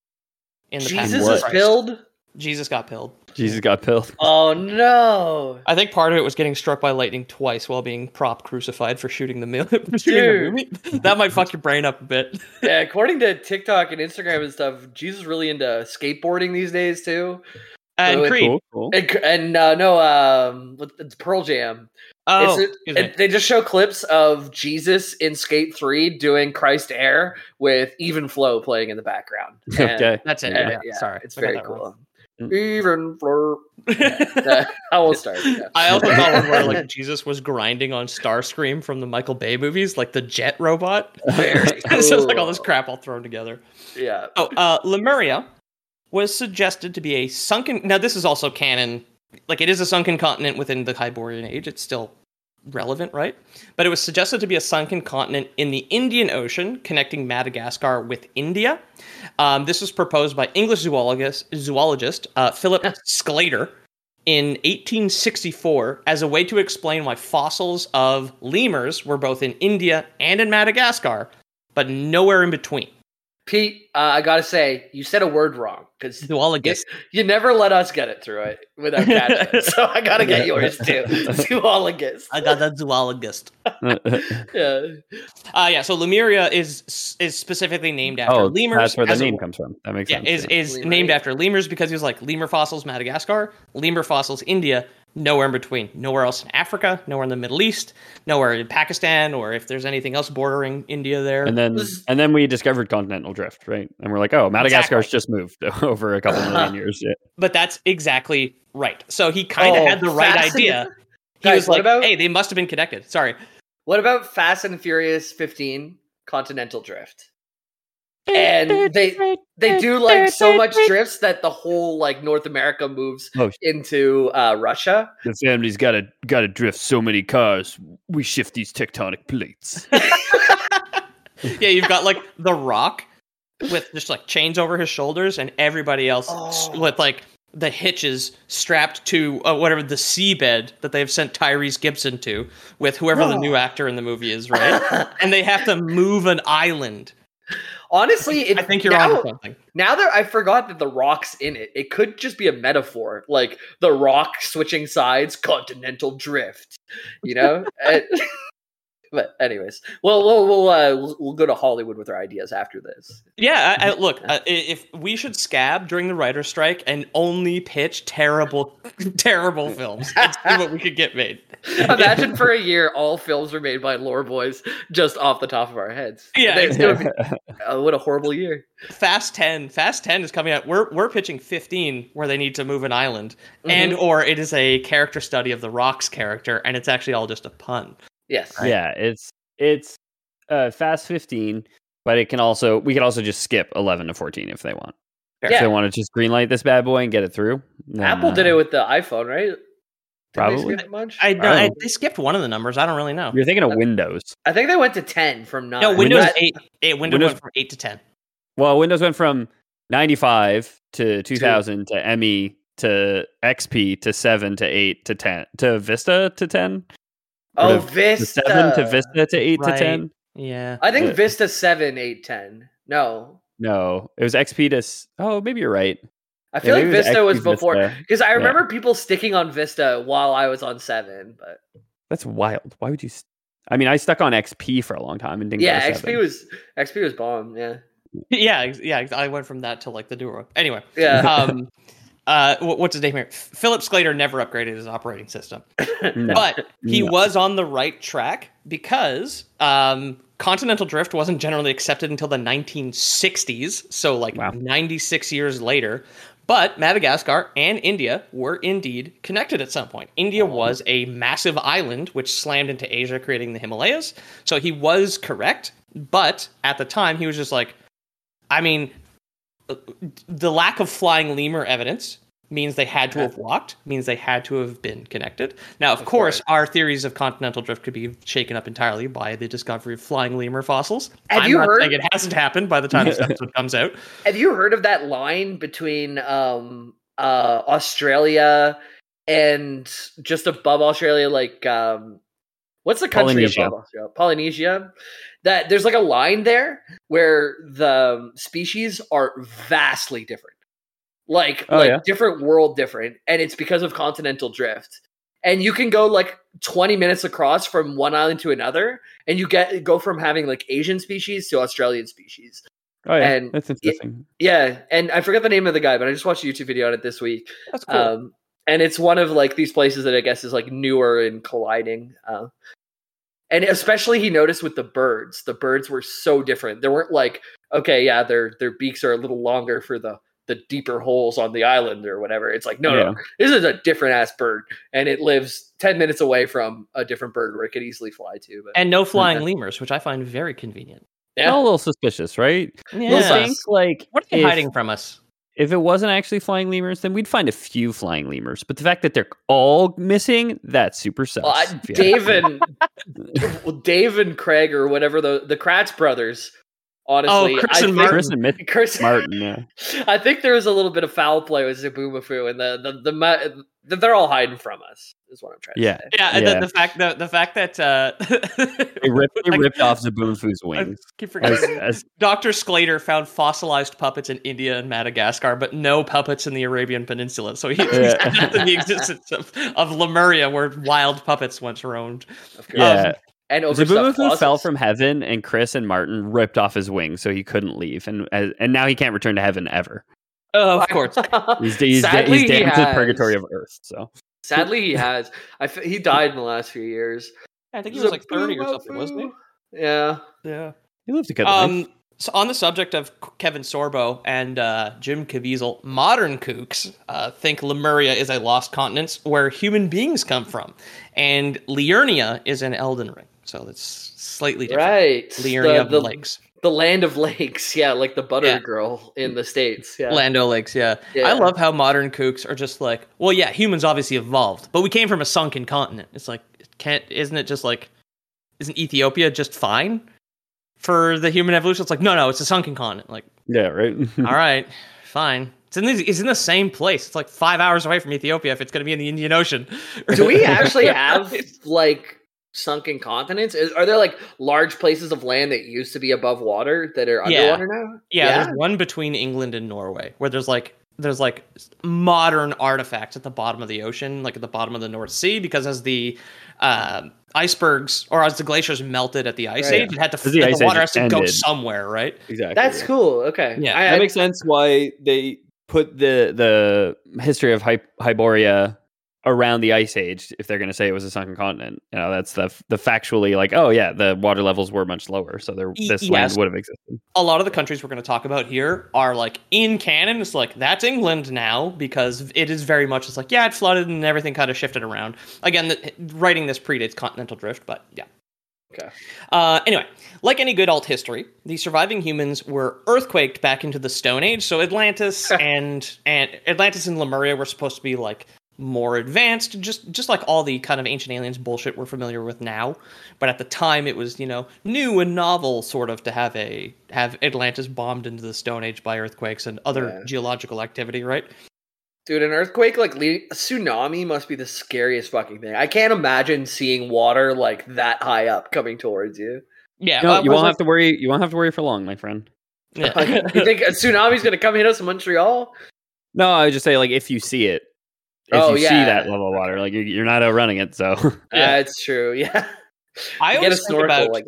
Speaker 2: In the Passion
Speaker 4: Jesus
Speaker 2: of
Speaker 4: is
Speaker 2: Christ.
Speaker 4: pilled.
Speaker 2: Jesus got pilled.
Speaker 3: Jesus got pilled.
Speaker 4: Oh no!
Speaker 2: I think part of it was getting struck by lightning twice while being prop crucified for shooting the, mil- for shooting the
Speaker 4: Dude.
Speaker 2: movie. That might fuck your brain up a bit.
Speaker 4: Yeah, according to TikTok and Instagram and stuff, Jesus is really into skateboarding these days too.
Speaker 2: And
Speaker 4: Really
Speaker 2: Creed.
Speaker 3: Cool, cool.
Speaker 4: And, and uh, no, um, what- it's Pearl Jam.
Speaker 2: Oh,
Speaker 4: It's a-
Speaker 2: excuse me.
Speaker 4: it- they just show clips of Jesus in Skate three doing Christ Air with Even Flow playing in the background. And-
Speaker 3: Okay.
Speaker 2: That's it.
Speaker 4: and,
Speaker 2: Yeah,
Speaker 4: yeah,
Speaker 2: sorry.
Speaker 4: it's
Speaker 2: I got
Speaker 4: very
Speaker 2: that
Speaker 4: cool.
Speaker 2: wrong.
Speaker 3: Mm.
Speaker 4: Even Flow.
Speaker 2: I
Speaker 4: I will start. Yeah.
Speaker 2: also thought one where like Jesus was grinding on Starscream from the Michael Bay movies, like the jet robot.
Speaker 4: Very
Speaker 2: It's just like all this
Speaker 4: cool.
Speaker 2: crap all thrown together.
Speaker 4: Yeah.
Speaker 2: Oh, uh, Lemuria was suggested to be a sunken. Now, this is also canon. Like, it is a sunken continent within the Hyborian Age. It's still relevant, right? But it was suggested to be a sunken continent in the Indian Ocean, connecting Madagascar with India. Um, this was proposed by English zoologist, zoologist uh, Philip Sclater in eighteen sixty-four as a way to explain why fossils of lemurs were both in India and in Madagascar, but nowhere in between.
Speaker 4: Pete, uh, I gotta say, you said a word wrong because
Speaker 2: Zoologist.
Speaker 4: you never let us get it through it without catching it. So I gotta get yours too. Zoologist.
Speaker 2: I got that zoologist.
Speaker 4: Yeah.
Speaker 2: Uh, yeah, so Lemuria is is specifically named after
Speaker 3: Oh,
Speaker 2: lemurs.
Speaker 3: that's where the
Speaker 2: as a-
Speaker 3: name comes from. That makes
Speaker 2: Yeah,
Speaker 3: sense.
Speaker 2: is
Speaker 3: yeah.
Speaker 2: is
Speaker 4: Lemur,
Speaker 2: named
Speaker 4: yeah.
Speaker 2: after lemurs because he was like lemur fossils Madagascar, lemur fossils India, nowhere in between, nowhere else in Africa, nowhere in the Middle East, nowhere in Pakistan, or if there's anything else bordering India there.
Speaker 3: And then,
Speaker 4: Was-
Speaker 3: and then we discovered continental drift, right? And we're like, oh, Madagascar's
Speaker 2: Exactly.
Speaker 3: just moved over a couple million years. Yeah.
Speaker 2: But that's exactly right. So he kind of
Speaker 4: Oh,
Speaker 2: had the right
Speaker 4: fascinating.
Speaker 2: idea. He
Speaker 4: Guys,
Speaker 2: was
Speaker 4: what
Speaker 2: like,
Speaker 4: about-
Speaker 2: "Hey, they must have been connected." Sorry.
Speaker 4: What about Fast and Furious fifteen Continental Drift? And they they do like so much drifts that the whole like North America moves
Speaker 3: Oh,
Speaker 4: into uh, Russia.
Speaker 3: the family's got to got to drift so many cars. We shift these tectonic plates.
Speaker 2: Yeah, you've got like The Rock with just like chains over his shoulders, and everybody else s-
Speaker 4: Oh.
Speaker 2: with like the hitches strapped to uh, whatever the seabed that they've sent Tyrese Gibson to with whoever the new actor in the movie is, right? And they have to move an island.
Speaker 4: Honestly, it,
Speaker 2: I think you're
Speaker 4: now,
Speaker 2: on something.
Speaker 4: Now that I forgot that the Rock's in it, it could just be a metaphor, like the Rock switching sides, Continental Drift. You know. And- but anyways, well, we'll we'll, uh, we'll we'll go to Hollywood with our ideas after this.
Speaker 2: Yeah, I, I, look, uh, i- if we should scab during the writer's strike and only pitch terrible, terrible films, let's see what we could get made.
Speaker 4: Imagine for a year, all films are made by lore boys just off the top of our heads.
Speaker 2: Yeah,
Speaker 4: It's gonna be- uh, what a horrible year.
Speaker 2: Fast ten, Fast ten is coming out. We're we're pitching fifteen, where they need to move an island, and
Speaker 4: Mhm.
Speaker 2: or it is a character study of the Rock's character, and it's actually all just a pun.
Speaker 4: Yes.
Speaker 3: Yeah, it's it's uh, Fast fifteen, but it can also we could also just skip eleven to fourteen if they want. If
Speaker 4: Yeah.
Speaker 3: they want to just greenlight this bad boy and get it through. then,
Speaker 4: Apple did
Speaker 3: uh,
Speaker 4: it with the iPhone, right? Didn't they
Speaker 3: Probably.
Speaker 4: skip a bunch?
Speaker 2: I, no, I
Speaker 3: Oh.
Speaker 2: they skipped one of the numbers. I don't really know.
Speaker 3: You're thinking of Windows.
Speaker 4: I think they went to ten from nine.
Speaker 2: No, Windows
Speaker 4: That-
Speaker 2: eight. eight Windows,
Speaker 3: Windows-
Speaker 2: went from eight to ten.
Speaker 3: Well, Windows went from ninety-five to two thousand to M E to X P to seven to eight to ten to Vista to ten.
Speaker 4: Oh,
Speaker 3: Or to- to
Speaker 4: Vista.
Speaker 3: seven to Vista to eight
Speaker 2: Right.
Speaker 3: to ten.
Speaker 2: Yeah.
Speaker 4: I think
Speaker 3: Yeah.
Speaker 4: Vista seven, eight, ten. No.
Speaker 3: No, it was X P to. s- Oh, maybe you're right.
Speaker 4: I feel
Speaker 3: maybe
Speaker 4: like
Speaker 3: it was
Speaker 4: Vista was
Speaker 3: X P
Speaker 4: before.
Speaker 3: Vista.
Speaker 4: Because I remember people sticking on Vista while I was on seven. But
Speaker 3: That's wild. Why would you? s- I mean, I stuck on X P for a long time and didn't.
Speaker 4: yeah,
Speaker 3: go to
Speaker 4: X P
Speaker 3: seven.
Speaker 4: was X P was bomb. Yeah.
Speaker 2: yeah, ex- yeah. ex- I went from that to like the Duro. Anyway,
Speaker 4: Yeah.
Speaker 2: um, uh, wh- what's his name here? Philip Sclater never upgraded his operating system,
Speaker 3: No.
Speaker 2: but he
Speaker 3: No.
Speaker 2: was on the right track because um, continental drift wasn't generally accepted until the nineteen sixties. So like
Speaker 3: Wow.
Speaker 2: ninety-six years later. But Madagascar and India were indeed connected at some point. India was a massive island which slammed into Asia, creating the Himalayas. So he was correct. But at the time, he was just like, I mean, the lack of flying lemur evidence means they had to have walked, means they had to have been connected. Now, of,
Speaker 4: Of
Speaker 2: course,
Speaker 4: course.
Speaker 2: our theories of continental drift could be shaken up entirely by the discovery of flying lemur fossils.
Speaker 4: Have
Speaker 2: I'm
Speaker 4: you
Speaker 2: not
Speaker 4: heard-
Speaker 2: saying it hasn't happened by the time this episode comes out.
Speaker 4: Have you heard of that line between um, uh, Australia and just above Australia, like um, what's the country
Speaker 3: Polynesia.
Speaker 4: above Australia? Polynesia. That there's like a line there where the species are vastly different, like
Speaker 3: Oh,
Speaker 4: like
Speaker 3: yeah?
Speaker 4: different world different, and it's because of continental drift. And you can go like twenty minutes across from one island to another, and you get go from having like Asian species to Australian species.
Speaker 3: Oh yeah,
Speaker 4: And
Speaker 3: that's interesting.
Speaker 4: Yeah, and I forget the name of the guy, but I just watched a YouTube video on it this week.
Speaker 2: That's cool.
Speaker 4: Um, and it's one of like these places that I guess is like newer and colliding. Uh, and especially he noticed with the birds, the birds were so different. They weren't like, okay, yeah, their their beaks are a little longer for the the deeper holes on the island or whatever. It's like, no,
Speaker 3: Yeah.
Speaker 4: no, this is a different ass bird, and it lives ten minutes away from a different bird where it could easily fly to. But
Speaker 2: and no flying
Speaker 4: Yeah.
Speaker 2: lemurs, which I find very convenient.
Speaker 3: It's all a little suspicious, right?
Speaker 2: Yeah.
Speaker 3: You'll think like
Speaker 2: What are they
Speaker 3: if,
Speaker 2: hiding from us?
Speaker 3: if it wasn't actually flying lemurs, then we'd find a few flying lemurs. But the fact that they're all missing, that's super sus.
Speaker 4: Well, I,
Speaker 3: if you ask
Speaker 4: Dave
Speaker 3: me.
Speaker 4: and well, Dave and Craig or whatever the the Kratz brothers. Honestly,
Speaker 2: Oh, Chris
Speaker 4: I
Speaker 2: and
Speaker 4: think,
Speaker 2: Martin.
Speaker 3: Chris and Myth-
Speaker 4: Chris,
Speaker 3: Martin, yeah.
Speaker 4: I think there was a little bit of foul play with Zabumafu, and the the the, ma- the they're all hiding from us. Is what I'm trying
Speaker 3: Yeah.
Speaker 4: to say.
Speaker 2: Yeah,
Speaker 3: Yeah.
Speaker 2: The, the fact that the fact that uh,
Speaker 3: They ripped, they
Speaker 2: like,
Speaker 3: ripped off Zaboomfu's
Speaker 2: I
Speaker 3: wings.
Speaker 2: keep
Speaker 3: As,
Speaker 2: forgetting.
Speaker 3: as,
Speaker 2: Doctor Sclater found fossilized puppets in India and Madagascar, but no puppets in the Arabian Peninsula. So he, he's
Speaker 3: Yeah.
Speaker 2: in the existence of, of Lemuria, where wild puppets once roamed.
Speaker 4: Of course.
Speaker 3: yeah.
Speaker 4: and overstuffed
Speaker 3: Zabumafu fell
Speaker 4: closets.
Speaker 3: from heaven, and Chris and Martin ripped off his wings, so he couldn't leave, and and and now he can't return to heaven ever.
Speaker 2: Oh, of course.
Speaker 3: He's he's,
Speaker 4: Sadly,
Speaker 3: he's
Speaker 4: he
Speaker 3: damned to the
Speaker 4: has.
Speaker 3: purgatory of Earth. So
Speaker 4: Sadly, he has. I f- he died in the last few years.
Speaker 2: I think he was like thirty or something, wasn't he?
Speaker 4: Yeah.
Speaker 2: Yeah.
Speaker 3: he lived a good life.
Speaker 2: Um, so on the subject of Kevin Sorbo and uh, Jim Caviezel, modern kooks uh, think Lemuria is a lost continent where human beings come from, and Liurnia is in Elden Ring, so it's slightly different.
Speaker 4: Right.
Speaker 2: Liurnia of
Speaker 4: the,
Speaker 2: the
Speaker 4: the,
Speaker 2: lakes,
Speaker 4: the land of lakes. Yeah, like the butter
Speaker 2: Yeah.
Speaker 4: girl in the States. Yeah.
Speaker 2: Lando Lakes. Yeah.
Speaker 4: Yeah.
Speaker 2: I love how modern kooks are just like, well, yeah, humans obviously evolved, but we came from a sunken continent. It's like, can't isn't it just like, isn't Ethiopia just fine for the human evolution? It's like, no, no, it's a sunken continent. Like,
Speaker 3: yeah, right.
Speaker 2: all right, fine. It's in, the, it's in the same place. It's like five hours away from Ethiopia if it's going to be in the Indian Ocean.
Speaker 4: Do we actually have like sunken continents? Is, are there like large places of land that used to be above water that are
Speaker 2: Yeah.
Speaker 4: underwater now?
Speaker 2: Yeah, there's one between England and Norway where there's like there's like modern artifacts at the bottom of the ocean, like at the bottom of the North Sea, because as the uh, icebergs or as the glaciers melted at the ice
Speaker 3: Right.
Speaker 2: age, it had to
Speaker 3: As the
Speaker 2: the,
Speaker 3: ice
Speaker 2: water
Speaker 3: age
Speaker 2: has to go
Speaker 3: ended.
Speaker 2: somewhere, right?
Speaker 3: Exactly.
Speaker 4: That's cool. Okay.
Speaker 2: Yeah.
Speaker 4: I,
Speaker 3: That
Speaker 4: I,
Speaker 3: makes sense why they put the the history of Hy- Hyboria around the ice age if they're going to say it was a sunken continent. You know, that's the the factually like, oh yeah, the water levels were much lower, so there
Speaker 2: Y-
Speaker 3: this
Speaker 2: yes.
Speaker 3: land would have existed.
Speaker 2: A lot of the countries we're going to talk about here are like in canon. It's like that's England now because it is very much. It's like yeah, it flooded and everything kind of shifted around. Again, the, writing this predates continental drift, but yeah.
Speaker 4: okay.
Speaker 2: Uh, anyway, like any good alt history, the surviving humans were earthquaked back into the Stone Age. So Atlantis and and Atlantis and Lemuria were supposed to be like more advanced, just just like all the kind of ancient aliens bullshit we're familiar with now. But at the time, it was you know new and novel, sort of, to have a have Atlantis bombed into the Stone Age by earthquakes and other
Speaker 4: Yeah.
Speaker 2: geological activity, right?
Speaker 4: Dude, an earthquake, like le- a tsunami, must be the scariest fucking thing. I can't imagine seeing water like that high up coming towards you.
Speaker 2: Yeah,
Speaker 3: No,
Speaker 2: uh,
Speaker 3: you
Speaker 2: was
Speaker 3: won't
Speaker 2: like-
Speaker 3: have to worry. You won't have to worry for long, my friend.
Speaker 2: yeah.
Speaker 4: you think a tsunami's gonna come hit us in Montreal?
Speaker 3: No, I would just say like if you see it, if
Speaker 4: Oh,
Speaker 3: you
Speaker 4: yeah.
Speaker 3: see that level of water, like you're, you're not outrunning it. So
Speaker 2: Yeah.
Speaker 4: That's true. Yeah.
Speaker 2: I
Speaker 4: You get a
Speaker 2: always think
Speaker 4: snorkel,
Speaker 2: about
Speaker 4: I guess.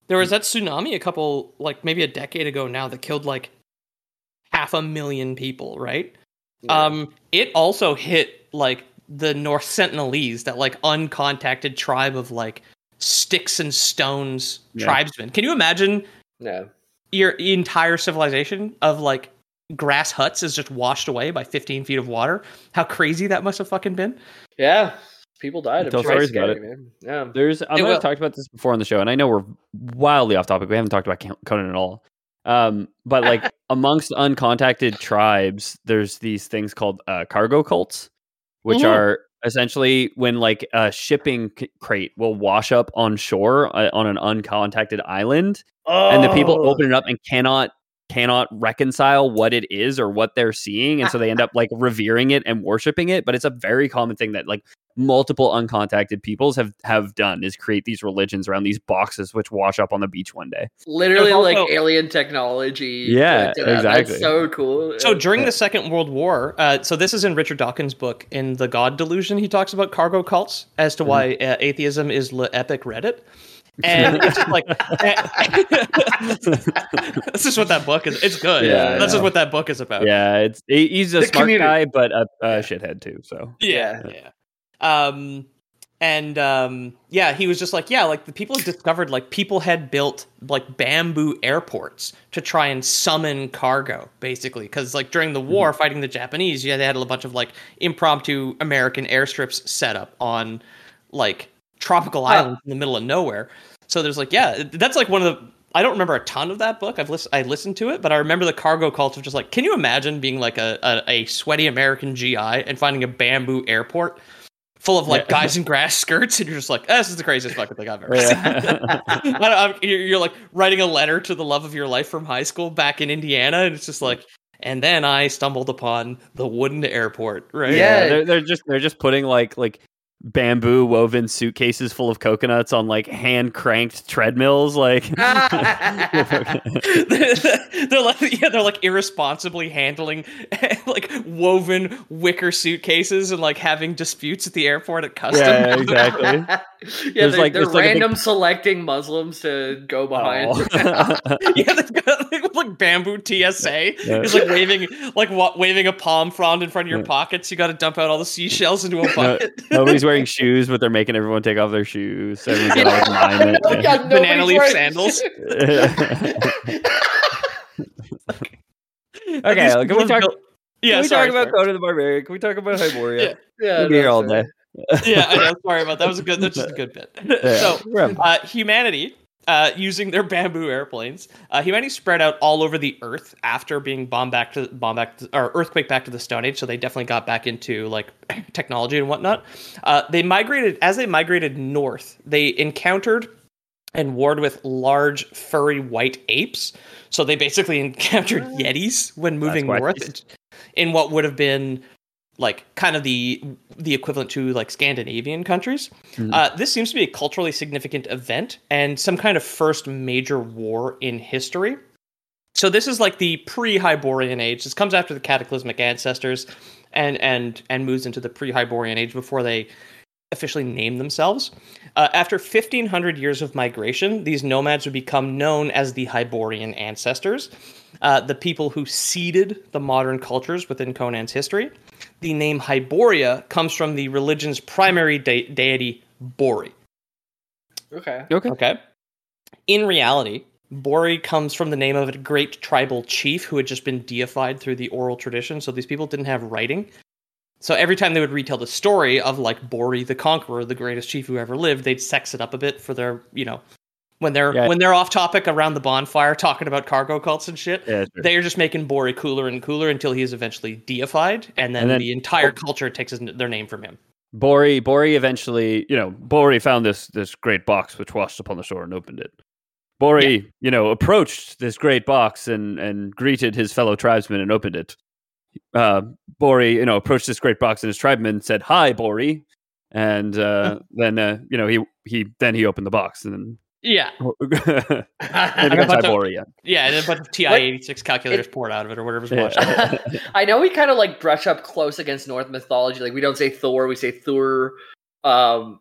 Speaker 2: There was that tsunami a couple, like maybe a decade ago now, that killed like half a million people, right?
Speaker 4: Yeah.
Speaker 2: Um, it also hit like the North Sentinelese, that like uncontacted tribe of like sticks and stones
Speaker 3: Yeah.
Speaker 2: tribesmen. Can you imagine
Speaker 4: Yeah.
Speaker 2: your entire civilization of like grass huts is just washed away by fifteen feet of water? How crazy that must have fucking been.
Speaker 4: Yeah. People died. I'm
Speaker 3: Tell
Speaker 4: sure
Speaker 3: stories
Speaker 4: it's
Speaker 3: about
Speaker 4: scary,
Speaker 3: it.
Speaker 4: man. Yeah.
Speaker 3: There's, I
Speaker 2: It
Speaker 3: might
Speaker 2: will.
Speaker 3: have talked about this before on the show, and I know we're wildly off topic. We haven't talked about Conan at all. Um, but like amongst uncontacted tribes, there's these things called uh, cargo cults, which
Speaker 2: Mhm.
Speaker 3: are essentially when like a shipping c- crate will wash up on shore uh, on an uncontacted island, and the people
Speaker 4: Oh.
Speaker 3: open it up and cannot cannot reconcile what it is or what they're seeing, and so they end up like revering it and worshiping it. But it's a very common thing that like multiple uncontacted peoples have have done, is create these religions around these boxes which wash up on the beach one day.
Speaker 4: Literally
Speaker 2: There's
Speaker 4: like
Speaker 2: also-
Speaker 4: alien technology.
Speaker 3: Yeah,
Speaker 4: to- to that.
Speaker 3: exactly.
Speaker 4: That's so cool.
Speaker 2: So during
Speaker 3: Yeah.
Speaker 2: the Second World War, uh, so this is in Richard Dawkins' book, in The God Delusion, he talks about cargo cults as to why uh, atheism is le epic Reddit. And it's just like, that's just what that book is. It's good.
Speaker 3: Yeah, I
Speaker 2: that's just
Speaker 3: know.
Speaker 2: what that book is about.
Speaker 3: Yeah, it's he- he's a
Speaker 4: The
Speaker 3: smart
Speaker 4: community.
Speaker 3: guy, but a, a shithead too. So
Speaker 2: Yeah, yeah. Um, and um, yeah, he was just like, yeah, like the people discovered, like people had built like bamboo airports to try and summon cargo, basically, because like during the war, fighting the Japanese, yeah, they had a bunch of like impromptu American airstrips set up on like tropical islands in the middle of nowhere. So there's like, yeah, that's like one of the. I don't remember a ton of that book. I've listened, I listened to it, but I remember the cargo cult of just like, can you imagine being like a, a, a sweaty American G I and finding a bamboo airport full of like
Speaker 3: Yeah.
Speaker 2: guys in grass skirts, and you're just like, eh, this is the craziest fucking thing I've ever
Speaker 3: Yeah.
Speaker 2: seen. I don't, I'm, you're, you're like writing a letter to the love of your life from high school back in Indiana, and it's just like, and then I stumbled upon the wooden airport, right?
Speaker 3: yeah,
Speaker 4: Yeah.
Speaker 3: they're, they're just they're just putting like like bamboo woven suitcases full of coconuts on like hand cranked treadmills, like.
Speaker 2: they're like, yeah, they're like irresponsibly handling like woven wicker suitcases and like having disputes at the airport at customs.
Speaker 3: Yeah, exactly.
Speaker 4: yeah,
Speaker 3: There's
Speaker 4: they're,
Speaker 3: like-
Speaker 4: they're
Speaker 3: there's like a big-
Speaker 4: random selecting Muslims to go behind.
Speaker 3: Oh.
Speaker 2: Yeah, they've got like, like bamboo T S A.
Speaker 3: Yeah.
Speaker 2: It's like waving, like wa- waving a palm frond in front of your
Speaker 3: Yeah.
Speaker 2: pockets. You got to dump out all the seashells into a
Speaker 3: No,
Speaker 2: bucket.
Speaker 3: nobody's wearing shoes, but they're making everyone take off their shoes. Everyone's got like alignment.
Speaker 4: Oh my
Speaker 3: Yeah.
Speaker 4: God,
Speaker 2: Banana
Speaker 4: nobody's
Speaker 2: leaf
Speaker 4: wearing-
Speaker 2: sandals.
Speaker 3: Okay,
Speaker 2: These
Speaker 3: can we
Speaker 2: people
Speaker 3: talk?
Speaker 2: built- Yeah,
Speaker 3: can we
Speaker 2: sorry,
Speaker 3: talk about
Speaker 2: sorry.
Speaker 3: Conan the Barbarian? Can we talk about Hyboria?
Speaker 2: Yeah.
Speaker 4: Yeah,
Speaker 3: We'll be here
Speaker 4: that's
Speaker 3: all
Speaker 4: fair.
Speaker 3: day.
Speaker 2: Yeah, I know. Sorry about that. That was a good. That's just a good bit.
Speaker 3: Yeah.
Speaker 2: So,
Speaker 3: Right.
Speaker 2: uh, humanity, uh, using their bamboo airplanes, uh, humanity spread out all over the Earth after being bombed back to bomb back to, or earthquake back to the Stone Age. So they definitely got back into like technology and whatnot. Uh, they migrated as they migrated north. They encountered and warred with large furry white apes. So they basically encountered yetis when moving
Speaker 3: Sasquatches.
Speaker 2: north in what would have been like kind of the the equivalent to like Scandinavian countries.
Speaker 3: Mhm.
Speaker 2: Uh, this seems to be a culturally significant event and some kind of first major war in history. So this is like the pre-Hyborian age. This comes after the cataclysmic ancestors and and and moves into the pre-Hyborian age before they officially name themselves. Uh, after fifteen hundred years of migration, these nomads would become known as the Hyborian ancestors, uh, the people who seeded the modern cultures within Conan's history. The name Hyboria comes from the religion's primary de- deity, Bori.
Speaker 4: Okay.
Speaker 3: Okay.
Speaker 2: Okay. In reality, Bori comes from the name of a great tribal chief who had just been deified through the oral tradition. So these people didn't have writing. So every time they would retell the story of like Bori the Conqueror, the greatest chief who ever lived, they'd sex it up a bit for their, you know, when they're
Speaker 3: Yeah.
Speaker 2: when they're off topic around the bonfire talking about cargo cults and shit.
Speaker 3: Yeah, sure.
Speaker 2: They're just making Bori cooler and cooler until he is eventually deified, and then,
Speaker 3: And then-
Speaker 2: the entire culture takes his, their name from him.
Speaker 3: Bori, Bori eventually, you know, Bori found this this great box which washed upon the shore and opened it. Bori, you know, approached this great box and and greeted his fellow tribesmen and opened it. Uh, Bori, you know, approached this great box and his tribesmen said, "Hi, Bori," and uh, then uh, you know he he then he opened the box and then
Speaker 2: Yeah,
Speaker 3: and
Speaker 2: Like a
Speaker 3: becomes
Speaker 2: bunch of-
Speaker 3: Hyboria. Yeah.
Speaker 2: yeah, and a bunch of T I eighty-six calculators poured out of it or whatever's watching.
Speaker 3: Yeah.
Speaker 4: I know we kind of like brush up close against Norse mythology. Like we don't say Thor, we say Thor. Um,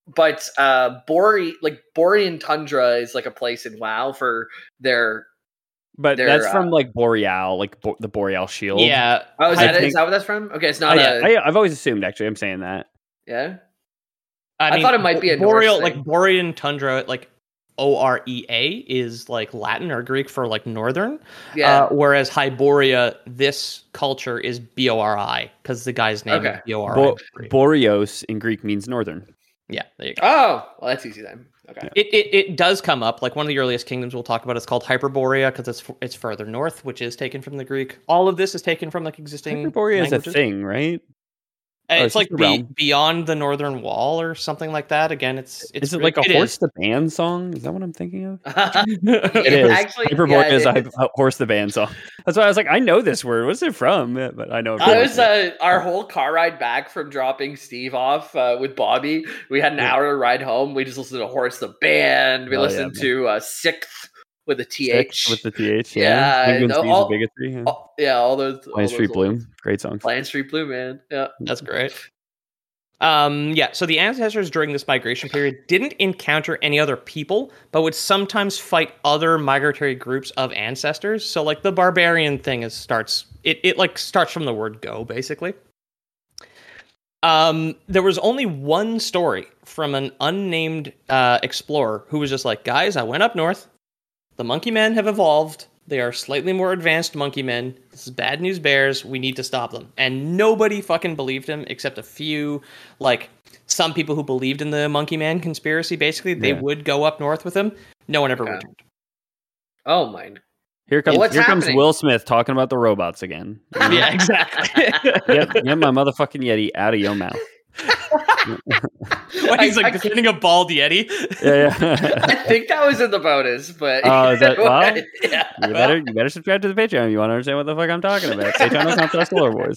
Speaker 4: but uh, Bori like Borean tundra is like a place in WoW for their.
Speaker 3: But
Speaker 4: their,
Speaker 3: that's
Speaker 4: uh,
Speaker 3: from like Boreal, like bo- the Boreal Shield.
Speaker 2: Yeah.
Speaker 4: Oh, is
Speaker 3: I
Speaker 4: that, it?
Speaker 3: think-
Speaker 4: Is that what that's from? Okay, it's
Speaker 3: Oh,
Speaker 4: not
Speaker 3: yeah.
Speaker 4: a.
Speaker 3: I, I've always assumed. Actually, I'm saying that.
Speaker 4: Yeah.
Speaker 2: I,
Speaker 4: I
Speaker 2: mean,
Speaker 4: thought it might be a Norse
Speaker 2: Boreal,
Speaker 4: thing.
Speaker 2: like Borean tundra, like O R E A is like Latin or Greek for like northern.
Speaker 4: Yeah.
Speaker 2: Uh, whereas Hyboria, this culture is B O R I because the guy's name
Speaker 4: Okay.
Speaker 2: is B O R I.
Speaker 3: Bo- Boreos in Greek means northern.
Speaker 2: Yeah, there you go.
Speaker 4: Oh, well, that's easy then. Okay.
Speaker 2: It, it it does come up, like one of the earliest kingdoms we'll talk about is called Hyperborea because it's it's further north, which is taken from the Greek. All of this is taken from like existing
Speaker 3: Hyperborea is a
Speaker 2: languages.
Speaker 3: thing, right?
Speaker 2: Uh,
Speaker 3: Oh,
Speaker 2: it's
Speaker 3: it's
Speaker 2: like
Speaker 3: just a
Speaker 2: be,
Speaker 3: realm.
Speaker 2: beyond the northern wall or something like that. Again, it's it's
Speaker 3: Is it like a
Speaker 2: it
Speaker 3: Horse
Speaker 2: is.
Speaker 3: the Band song? Is that what I'm thinking of?
Speaker 2: It
Speaker 3: It is.
Speaker 4: Actually,
Speaker 3: Hyperborea
Speaker 4: yeah,
Speaker 3: is a,
Speaker 4: it's-
Speaker 3: a Horse the Band song. That's why I was like, I know this word. What's it from? Yeah, But I know. it
Speaker 4: I
Speaker 3: from-
Speaker 4: was uh, our whole car ride back from dropping Steve off uh, with Bobby. We had an
Speaker 3: Yeah.
Speaker 4: hour to ride home. We just listened to Horse the Band. We
Speaker 3: Oh, yeah,
Speaker 4: listened
Speaker 3: man.
Speaker 4: to uh, Sixth with a T
Speaker 3: Six
Speaker 4: H.
Speaker 3: with the T H.
Speaker 4: Yeah,
Speaker 3: Yeah. Penguins,
Speaker 4: no,
Speaker 3: Bees,
Speaker 4: all-
Speaker 3: and Bigotry. Yeah.
Speaker 4: Oh, yeah, all those. all
Speaker 3: Lion
Speaker 4: those
Speaker 3: Street
Speaker 4: old-
Speaker 3: Bloom. Great songs.
Speaker 4: Lion Street Blue, man. Yeah.
Speaker 2: That's great. Um, yeah, so the ancestors during this migration period didn't encounter any other people, but would sometimes fight other migratory groups of ancestors. So like the barbarian thing is starts it, it like starts from the word go, basically. Um, there was only one story from an unnamed uh, explorer who was just like, guys, I went up north. The monkey men have evolved. They are slightly more advanced monkey men. This is bad news bears. We need to stop them. And nobody fucking believed him except a few, like, some people who believed in the monkey man conspiracy, basically. They
Speaker 3: Yeah.
Speaker 2: would go up north with him. No one ever
Speaker 4: Okay.
Speaker 2: returned.
Speaker 4: Oh my.
Speaker 3: Here comes
Speaker 4: What's
Speaker 3: here comes
Speaker 4: happening?
Speaker 3: Will Smith talking about the robots again.
Speaker 2: Yeah, exactly.
Speaker 3: Get, get my motherfucking Yeti out of your mouth.
Speaker 2: When he's
Speaker 4: I-
Speaker 2: like
Speaker 4: I-
Speaker 2: defending a bald Yeti.
Speaker 3: Yeah,
Speaker 4: I
Speaker 3: yeah.
Speaker 4: think that was in the bonus, but
Speaker 3: Oh, is that- well,
Speaker 4: yeah.
Speaker 3: you better you better subscribe to the Patreon if you want to understand what the fuck I'm talking about. Stay tuned on Thrust Lore Wars.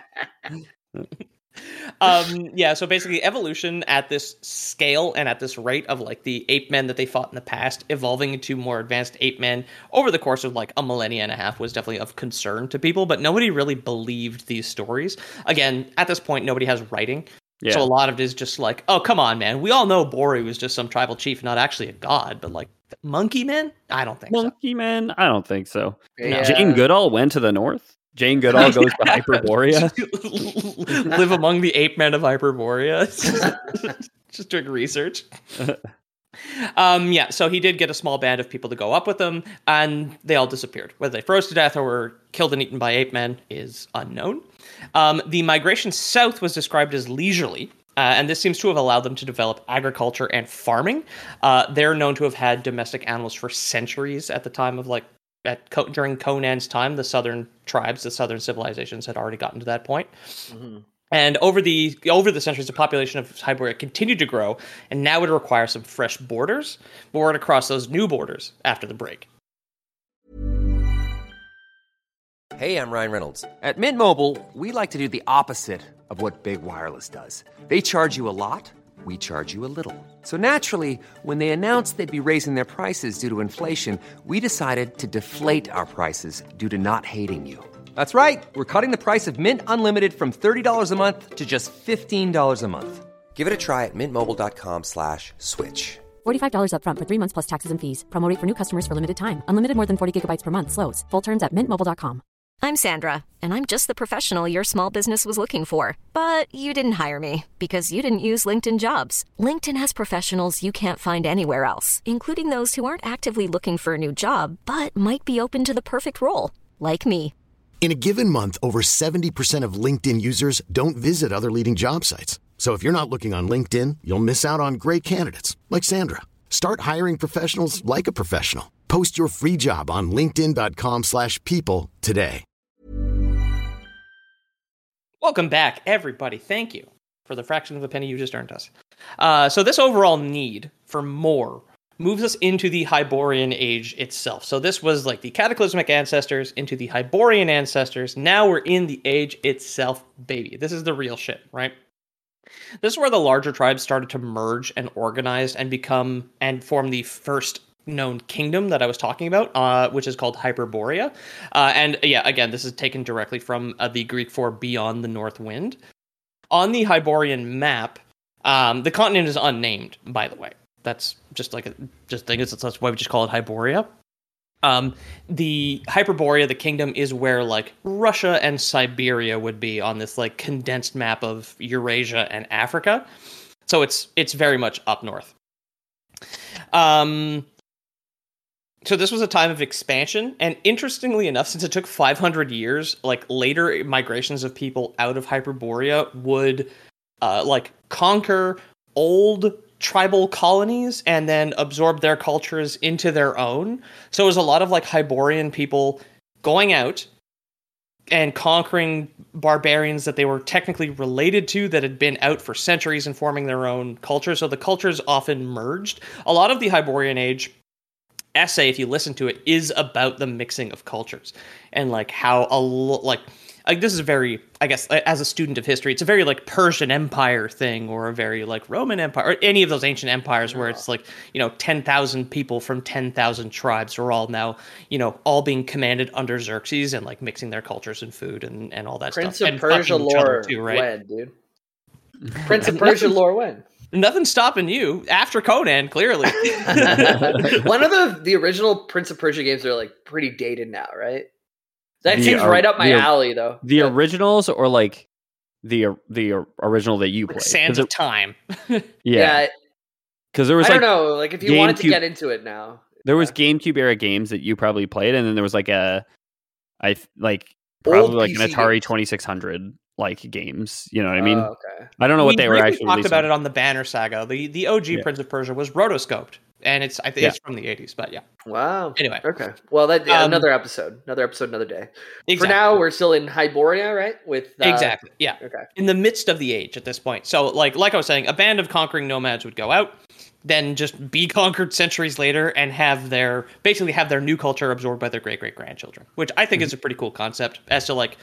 Speaker 2: um yeah so basically evolution at this scale and at this rate of like the ape men that they fought in the past evolving into more advanced ape men over the course of like a millennia and a half was definitely of concern to people, but nobody really believed these stories. Again, at this point nobody has writing.
Speaker 3: Yeah.
Speaker 2: So a lot of it is just like, oh come on man, we all know Bori was just some tribal chief, not actually a god, but like monkey men, I don't think
Speaker 3: Monkey Man? I don't think so.
Speaker 4: Yeah.
Speaker 3: Jane Goodall went to the north. Jane Goodall goes to Hyperborea.
Speaker 2: so. Live among the ape men of Hyperborea. Just doing research. Um, yeah, so he did get a small band of people to go up with him, and they all disappeared. Whether they froze to death or were killed and eaten by ape men is unknown. Um, the migration south was described as leisurely, uh, and this seems to have allowed them to develop agriculture and farming. Uh, they're known to have had domestic animals for centuries at the time of like at Co- during Conan's time. The southern tribes, the southern civilizations had already gotten to that point.
Speaker 4: Mhm.
Speaker 2: And over the over the centuries, the population of Hyboria continued to grow, and now would require some fresh borders. But we're going to cross those new borders after the break.
Speaker 5: Hey, I'm Ryan Reynolds. At Mint Mobile, we like to do the opposite of what Big Wireless does. They charge you a lot, we charge you a little. So naturally, when they announced they'd be raising their prices due to inflation, we decided to deflate our prices due to not hating you. That's right. We're cutting the price of Mint Unlimited from thirty dollars a month to just fifteen dollars a month. Give it a try at mintmobile.com slash switch.
Speaker 6: forty-five dollars up front for three months plus taxes and fees. Promo rate for new customers for limited time. Unlimited more than forty gigabytes per month. Slows full terms at mint mobile dot com.
Speaker 7: I'm Sandra, and I'm just the professional your small business was looking for. But you didn't hire me because you didn't use LinkedIn Jobs. LinkedIn has professionals you can't find anywhere else, including those who aren't actively looking for a new job, but might be open to the perfect role, like me.
Speaker 1: In a given month, over seventy percent of LinkedIn users don't visit other leading job sites. So if you're not looking on LinkedIn, you'll miss out on great candidates like Sandra. Start hiring professionals like a professional. Post your free job on linkedin dot com slash people today.
Speaker 2: Welcome back, everybody. Thank you for the fraction of a penny you just earned us. Uh, so this overall need for more moves us into the Hyborian age itself. So this was like the cataclysmic ancestors into the Hyborian ancestors. Now we're in the age itself, baby. This is the real shit, right? This is where the larger tribes started to merge and organize and become and form the first known kingdom that I was talking about, uh, which is called Hyperborea. Uh, and yeah, again, this is taken directly from uh, the Greek for beyond the north wind. On the Hyborian map, Um, the continent is unnamed, by the way. That's just like a, just think it's that's why we just call it Hyboria. Um, the Hyperborea, the kingdom, is where like Russia and Siberia would be on this like condensed map of Eurasia and Africa. So it's it's very much up north. Um, so this was a time of expansion, and interestingly enough, since it took five hundred years, like later migrations of people out of Hyperborea would uh, like conquer old tribal colonies and then absorb their cultures into their own. So it was a lot of like Hyborian people going out and conquering barbarians that they were technically related to that had been out for centuries and forming their own culture. So the cultures often merged. A lot of the Hyborian Age essay, if you listen to it, is about the mixing of cultures and like how a lo- like like this is very, I guess, as a student of history, it's a very like Persian Empire thing, or a very like Roman Empire, or any of those ancient empires where it's like, you know, ten thousand people from ten thousand tribes are all now, you know, all being commanded under Xerxes and like mixing their cultures and food and, and all that
Speaker 4: Prince
Speaker 2: stuff.
Speaker 4: Prince of Persia lore too, right? When, dude? Prince of Persia lore when?
Speaker 2: Nothing's stopping you after Conan, clearly.
Speaker 4: One of the the original Prince of Persia games are like pretty dated now, right? That
Speaker 3: The,
Speaker 4: seems
Speaker 3: uh,
Speaker 4: right up my
Speaker 3: the-
Speaker 4: alley, though.
Speaker 3: The
Speaker 4: But-
Speaker 3: originals or like the the original that you
Speaker 2: Like
Speaker 3: played?
Speaker 2: Sands
Speaker 3: 'Cause
Speaker 2: of
Speaker 3: it-
Speaker 2: Time.
Speaker 3: yeah,
Speaker 4: yeah,
Speaker 3: because there was
Speaker 4: I
Speaker 3: like
Speaker 4: don't know. Like, if you wanted to
Speaker 3: GameCube-
Speaker 4: get into it now,
Speaker 3: there was
Speaker 4: yeah.
Speaker 3: GameCube era games that you probably played, and then there was like a, I th- like
Speaker 4: Old
Speaker 3: probably like an
Speaker 4: P C
Speaker 3: Atari
Speaker 4: games.
Speaker 3: twenty-six hundred like games. You know what I mean?
Speaker 4: Oh, okay.
Speaker 3: I don't know what
Speaker 2: we
Speaker 3: they were
Speaker 2: briefly
Speaker 3: actually
Speaker 2: talked
Speaker 3: releasing.
Speaker 2: about it on the Banner Saga. The the O G
Speaker 3: Yeah.
Speaker 2: Prince of Persia was rotoscoped, and it's I think
Speaker 3: Yeah.
Speaker 2: it's from the eighties, but yeah.
Speaker 4: Wow.
Speaker 2: Anyway.
Speaker 4: Okay. Well, that yeah,
Speaker 2: Um,
Speaker 4: another episode. Another episode. Another day.
Speaker 2: Exactly.
Speaker 4: For now, we're still in Hyboria, right? With uh,
Speaker 2: Exactly. Yeah.
Speaker 4: Okay.
Speaker 2: In the midst of the age at this point. So like like I was saying, a band of conquering nomads would go out, then just be conquered centuries later and have their basically have their new culture absorbed by their great great grandchildren, which I think is a pretty cool concept as to like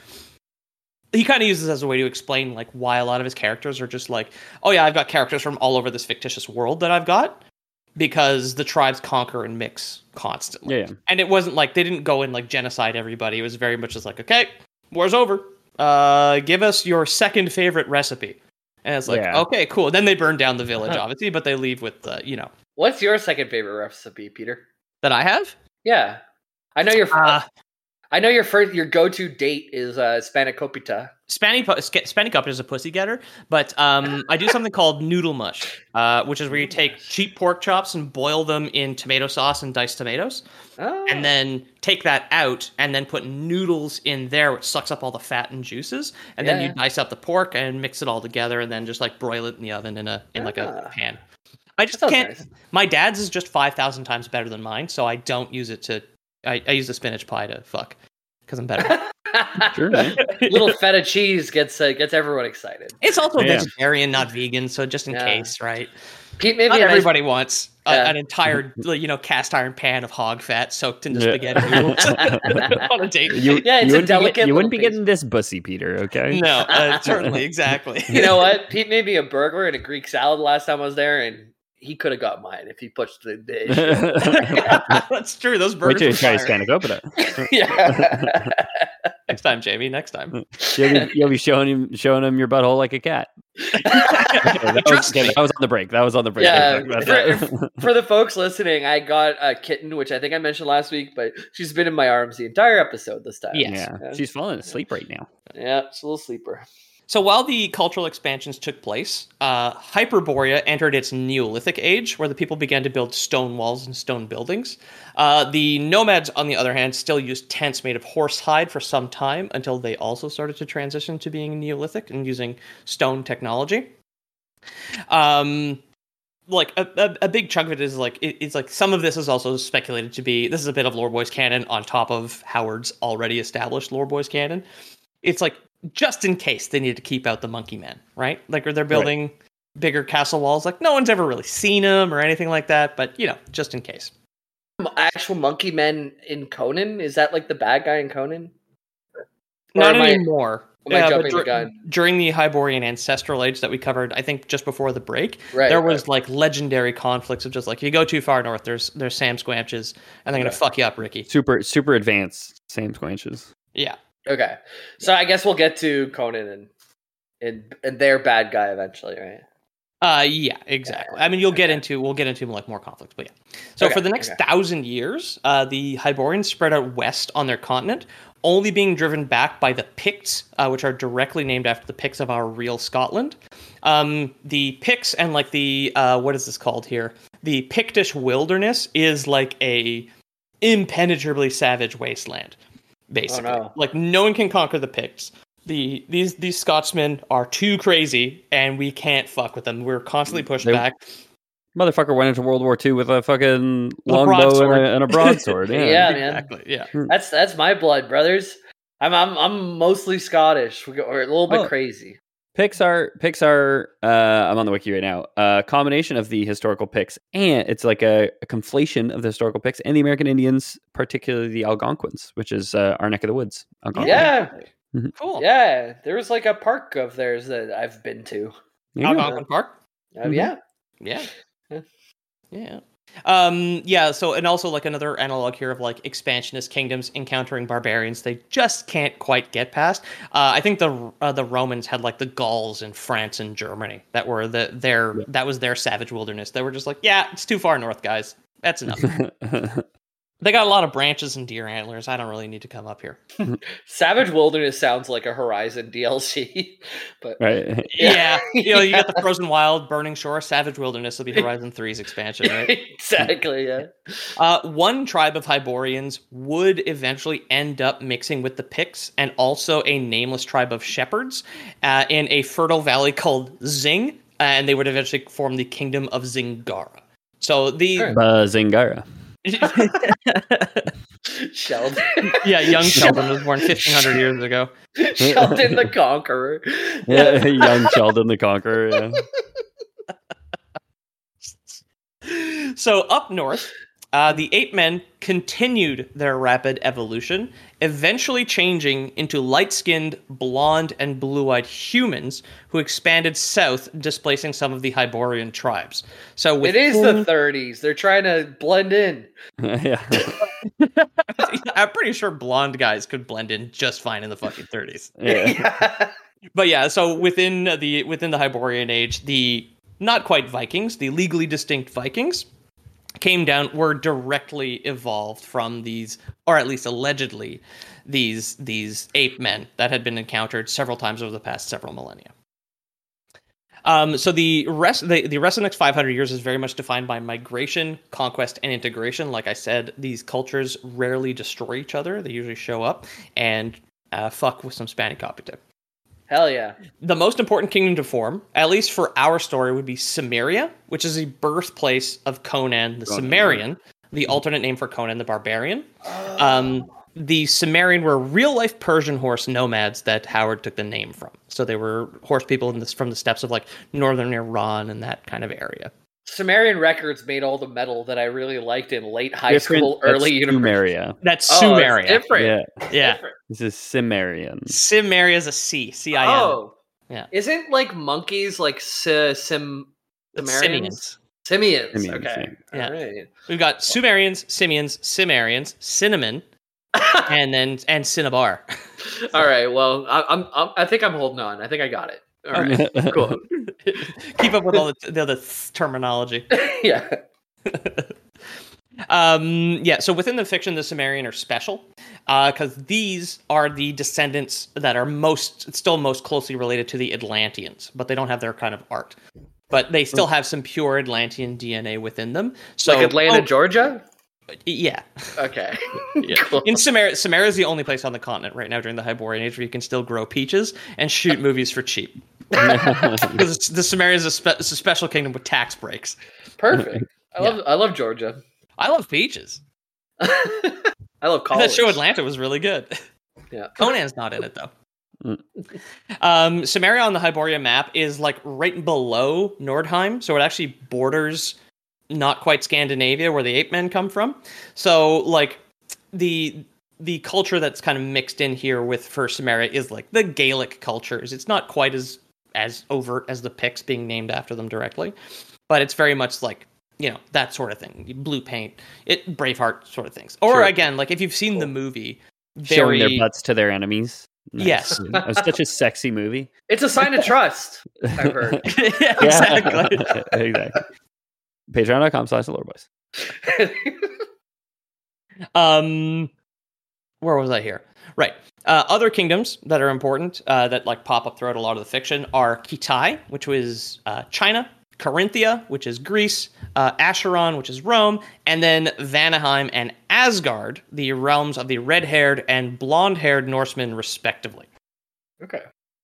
Speaker 2: he kind of uses it as a way to explain like why a lot of his characters are just like, oh yeah, I've got characters from all over this fictitious world that I've got, because the tribes conquer and mix constantly.
Speaker 3: Yeah, yeah.
Speaker 2: And it wasn't like they didn't go and like genocide everybody. It was very much just like, okay, war's over. Uh, give us your second favorite recipe. And it's like,
Speaker 3: Yeah.
Speaker 2: okay, cool. Then they burn down the village, obviously, but they leave with the, you know,
Speaker 4: What's your second favorite recipe, Peter?
Speaker 2: that I have.
Speaker 4: Yeah, I know your.
Speaker 2: Uh,
Speaker 4: I know your first. Your go-to date is uh, spanakopita.
Speaker 2: Spanny Spanny Cup is a pussy getter, but um, I do something called noodle mush, uh, which is where you take cheap pork chops and boil them in tomato sauce and diced tomatoes,
Speaker 4: Oh.
Speaker 2: and then take that out and then put noodles in there, which sucks up all the fat and juices, and then
Speaker 4: Yeah.
Speaker 2: you dice up the pork and mix it all together, and then just like broil it in the oven in a in like a
Speaker 4: Ah.
Speaker 2: pan. I just
Speaker 4: Sounds
Speaker 2: can't.
Speaker 4: nice.
Speaker 2: My dad's is just five thousand times better than mine, so I don't use it to. I, I use the spinach pie to fuck because I'm better.
Speaker 3: Sure, man.
Speaker 4: Little fetta cheese gets uh, gets everyone excited.
Speaker 2: It's also
Speaker 3: Yeah.
Speaker 2: vegetarian, not vegan, so just in
Speaker 4: Yeah.
Speaker 2: case, right?
Speaker 4: Pete, maybe
Speaker 2: Not
Speaker 4: a nice-
Speaker 2: everybody wants a,
Speaker 4: Yeah.
Speaker 2: an entire, you know, cast iron pan of hog fat soaked into
Speaker 3: Yeah.
Speaker 2: spaghetti noodles on a date.
Speaker 3: You,
Speaker 4: Yeah, it's
Speaker 3: you
Speaker 4: a
Speaker 3: wouldn't be,
Speaker 4: delicate
Speaker 3: get- you wouldn't be
Speaker 4: little
Speaker 3: getting this bussy, Peter. Okay.
Speaker 2: No, uh, certainly, exactly.
Speaker 4: You know what? Pete made me a burger and a Greek salad last time I was there, and he could have got mine if he pushed the dish.
Speaker 2: That's true. Those
Speaker 3: Wait
Speaker 2: burgers
Speaker 3: till
Speaker 2: are
Speaker 3: you try
Speaker 2: fire.
Speaker 3: Spanakopita. Opera.
Speaker 4: yeah.
Speaker 2: Next time, Jamie. Next time.
Speaker 3: You'll be, you'll be showing him showing him your butthole like a cat. Okay, that, was,
Speaker 2: Trust
Speaker 3: okay,
Speaker 2: me.
Speaker 3: that was on the break. That was on the break.
Speaker 4: Yeah,
Speaker 3: Don't talk about that.
Speaker 4: for, for the folks listening, I got a kitten, which I think I mentioned last week, but she's been in my arms the entire episode this time.
Speaker 2: Yes.
Speaker 3: yeah,
Speaker 4: Yeah.
Speaker 3: she's falling asleep right now.
Speaker 4: Yeah, it's a little sleeper.
Speaker 2: So while the cultural expansions took place, uh, Hyperborea entered its Neolithic age, where the people began to build stone walls and stone buildings. Uh, the nomads, on the other hand, still used tents made of horsehide for some time, until they also started to transition to being Neolithic and using stone technology. Um, like a, a, a big chunk of it is like it, it's like some of this is also speculated to be. This is a bit of Lore Boys canon on top of Howard's already established Lore Boys canon. It's like, just in case they need to keep out the monkey men, right? Like, or they're building bigger castle walls. Like, no one's ever really seen them or anything like that, but, you know, just in case.
Speaker 4: Actual monkey men in Conan? Is that like the bad guy in Conan? Or
Speaker 2: Not
Speaker 4: am I-
Speaker 2: anymore.
Speaker 4: am I
Speaker 2: Yeah, but
Speaker 4: jumping the
Speaker 2: dur-
Speaker 4: gun?
Speaker 2: During the Hyborian ancestral age that we covered, I think just before the break,
Speaker 4: Right,
Speaker 2: there
Speaker 4: right.
Speaker 2: was like legendary conflicts of just like, if you go too far north, there's there's Sam Squamches, and they're going
Speaker 4: Okay.
Speaker 2: to fuck you up, Ricky.
Speaker 3: Super super advanced Sam Squanches.
Speaker 2: Yeah.
Speaker 4: Okay. So I guess we'll get to Conan and and, and their bad guy eventually, right?
Speaker 2: Uh, yeah, exactly. I mean, you'll get into we'll get into like more conflicts, but yeah. So
Speaker 4: Okay,
Speaker 2: for the next
Speaker 4: okay.
Speaker 2: thousand years, uh, the Hyborians spread out west on their continent, only being driven back by the Picts, uh, which are directly named after the Picts of our real Scotland. Um, the Picts and like the uh, what is this called here? The Pictish wilderness is like a impenetrably savage wasteland, basically.
Speaker 4: Oh, no.
Speaker 2: Like no one can conquer the Picts. The these these Scotsmen are too crazy, and we can't fuck with them. We're constantly pushed
Speaker 3: They-
Speaker 2: back.
Speaker 3: Motherfucker went into World War Two with a fucking
Speaker 2: With a
Speaker 3: longbow and
Speaker 2: broadsword.
Speaker 3: a, and a broadsword. Yeah.
Speaker 4: Yeah, man.
Speaker 2: Exactly. Yeah.
Speaker 4: That's that's my blood, brothers. I'm I'm I'm mostly Scottish, We go- or a little bit
Speaker 3: Oh.
Speaker 4: crazy.
Speaker 3: Pixar, Pixar. Uh, I'm on the wiki right now. A uh, combination of the historical Picts, and it's like a, a conflation of the historical Picts and the American Indians, particularly the Algonquins, which is uh, our neck of the woods. Algonquin.
Speaker 4: Yeah,
Speaker 2: Cool.
Speaker 4: yeah. There was like a park of theirs that I've been to.
Speaker 3: There you go.
Speaker 2: Algonquin Park.
Speaker 4: Oh
Speaker 3: Mhm.
Speaker 4: yeah.
Speaker 2: Yeah.
Speaker 4: Yeah.
Speaker 2: Yeah. Um, yeah, so and also like another analog here of like expansionist kingdoms encountering barbarians they just can't quite get past. Uh, I think the uh, the Romans had like the Gauls in France and Germany that were the their that was their savage wilderness. They were just like, yeah, it's too far north, guys. That's enough. They got a lot of branches and deer antlers. I don't really need to come up here.
Speaker 4: Savage Wilderness sounds like a Horizon D L C, but
Speaker 3: Right.
Speaker 2: Yeah, you know, you
Speaker 4: Yeah.
Speaker 2: got the Frozen Wild, Burning Shore, Savage Wilderness will be Horizon three's expansion, right?
Speaker 4: exactly. Yeah.
Speaker 2: Uh, one tribe of Hyborians would eventually end up mixing with the Picts and also a nameless tribe of shepherds uh, in a fertile valley called Zing, and they would eventually form the Kingdom of Zingara. So the
Speaker 4: Sure.
Speaker 3: Bazingara.
Speaker 4: Sheldon.
Speaker 2: yeah, young Sheldon was born fifteen hundred years ago.
Speaker 4: Sheldon the Conqueror.
Speaker 3: Yeah, young Sheldon the Conqueror. Yeah.
Speaker 2: So up north, uh, the ape men continued their rapid evolution, eventually changing into light-skinned, blonde, and blue-eyed humans who expanded south, displacing some of the Hyborian tribes. So
Speaker 4: It is the
Speaker 2: within-
Speaker 4: thirties. They're trying to blend in.
Speaker 3: yeah.
Speaker 2: I'm pretty sure blonde guys could blend in just fine in the fucking thirties.
Speaker 3: Yeah.
Speaker 2: But yeah, so within the within the Hyborian age, the not quite Vikings, the legally distinct Vikings came down, were directly evolved from these, or at least allegedly, these these ape men that had been encountered several times over the past several millennia. Um, so the rest, the, the rest of the next five hundred years is very much defined by migration, conquest, and integration. Like I said, these cultures rarely destroy each other. They usually show up and uh, fuck with some Spanish Copytech.
Speaker 4: Hell yeah.
Speaker 2: The most important kingdom to form, at least for our story, would be Cimmeria, which is the birthplace of Conan the Cimmerian, the alternate name for Conan the Barbarian. Um, the Cimmerian were real-life Persian horse nomads that Howard took the name from. So they were horse people in this, from the steppes of like northern Iran and that kind of area.
Speaker 4: Sumerian Records made all the metal that I really liked in late high
Speaker 3: Different-
Speaker 4: school, early
Speaker 3: that's
Speaker 4: university.
Speaker 3: Sumeria.
Speaker 2: That's
Speaker 4: Oh,
Speaker 2: Sumeria.
Speaker 4: it's different.
Speaker 3: Yeah.
Speaker 2: Yeah.
Speaker 4: Different.
Speaker 3: This is Cimmerian.
Speaker 2: Cimmeria is a C, C I M.
Speaker 4: Oh.
Speaker 2: Yeah.
Speaker 4: Isn't like monkeys like si- sim
Speaker 2: Simians.
Speaker 4: Simians.
Speaker 3: Simians,
Speaker 4: Okay.
Speaker 2: yeah.
Speaker 4: All right.
Speaker 2: We've got Sumerians, Simians, Cimmerians, Cinnamon, and then and Cinnabar.
Speaker 4: All right. Well, I, I'm, I'm. I think I'm holding on. I think I got it. All right. Cool.
Speaker 2: Keep up with all the, the other th- terminology.
Speaker 4: yeah.
Speaker 2: Um, yeah, so within the fiction, the Cimmerian are special because these are the descendants that are most, still most closely related to the Atlanteans, but they don't have their kind of art. But they still have some pure Atlantean D N A within them. So,
Speaker 4: like Atlanta,
Speaker 2: oh,
Speaker 4: Georgia.
Speaker 2: yeah.
Speaker 4: Okay.
Speaker 2: Yeah.
Speaker 4: Cool.
Speaker 2: In Cimmerian, Cimmerian is the only place on the continent right now during the Hyborian Age where you can still grow peaches and shoot movies for cheap. Because the Cimmerian is a, spe- it's a special kingdom with tax breaks.
Speaker 4: Perfect. I
Speaker 2: Yeah.
Speaker 4: love. I love Georgia.
Speaker 2: I love peaches.
Speaker 4: I love college.
Speaker 2: That show Atlanta was really good.
Speaker 4: Yeah.
Speaker 2: Conan's not in it though.
Speaker 3: Mm.
Speaker 2: Um, Cimmeria on the Hyboria map is like right below Nordheim, so it actually borders not quite Scandinavia where the ape men come from. So like the the culture that's kind of mixed in here with for Cimmeria is like the Gaelic cultures. It's not quite as as overt as the Picts being named after them directly, but it's very much like, you know, that sort of thing. Blue paint, it Braveheart sort of things. Or
Speaker 3: Sure.
Speaker 2: again, like if you've seen the movie,
Speaker 3: Showing
Speaker 2: very
Speaker 3: their butts to their enemies. Nice.
Speaker 2: Yes.
Speaker 3: It was such a sexy movie.
Speaker 4: It's a sign of trust, I've heard.
Speaker 2: Yeah, exactly.
Speaker 3: exactly. Patreon.com slash the Lore Boys.
Speaker 2: Um, where was I here? Right. Uh, other kingdoms that are important uh, that like pop up throughout a lot of the fiction are Kitai, which was uh, China, Carinthia, which is Greece, uh, Acheron, which is Rome, and then Vanaheim and Asgard, the realms of the red-haired and blonde-haired Norsemen, respectively.
Speaker 4: Okay.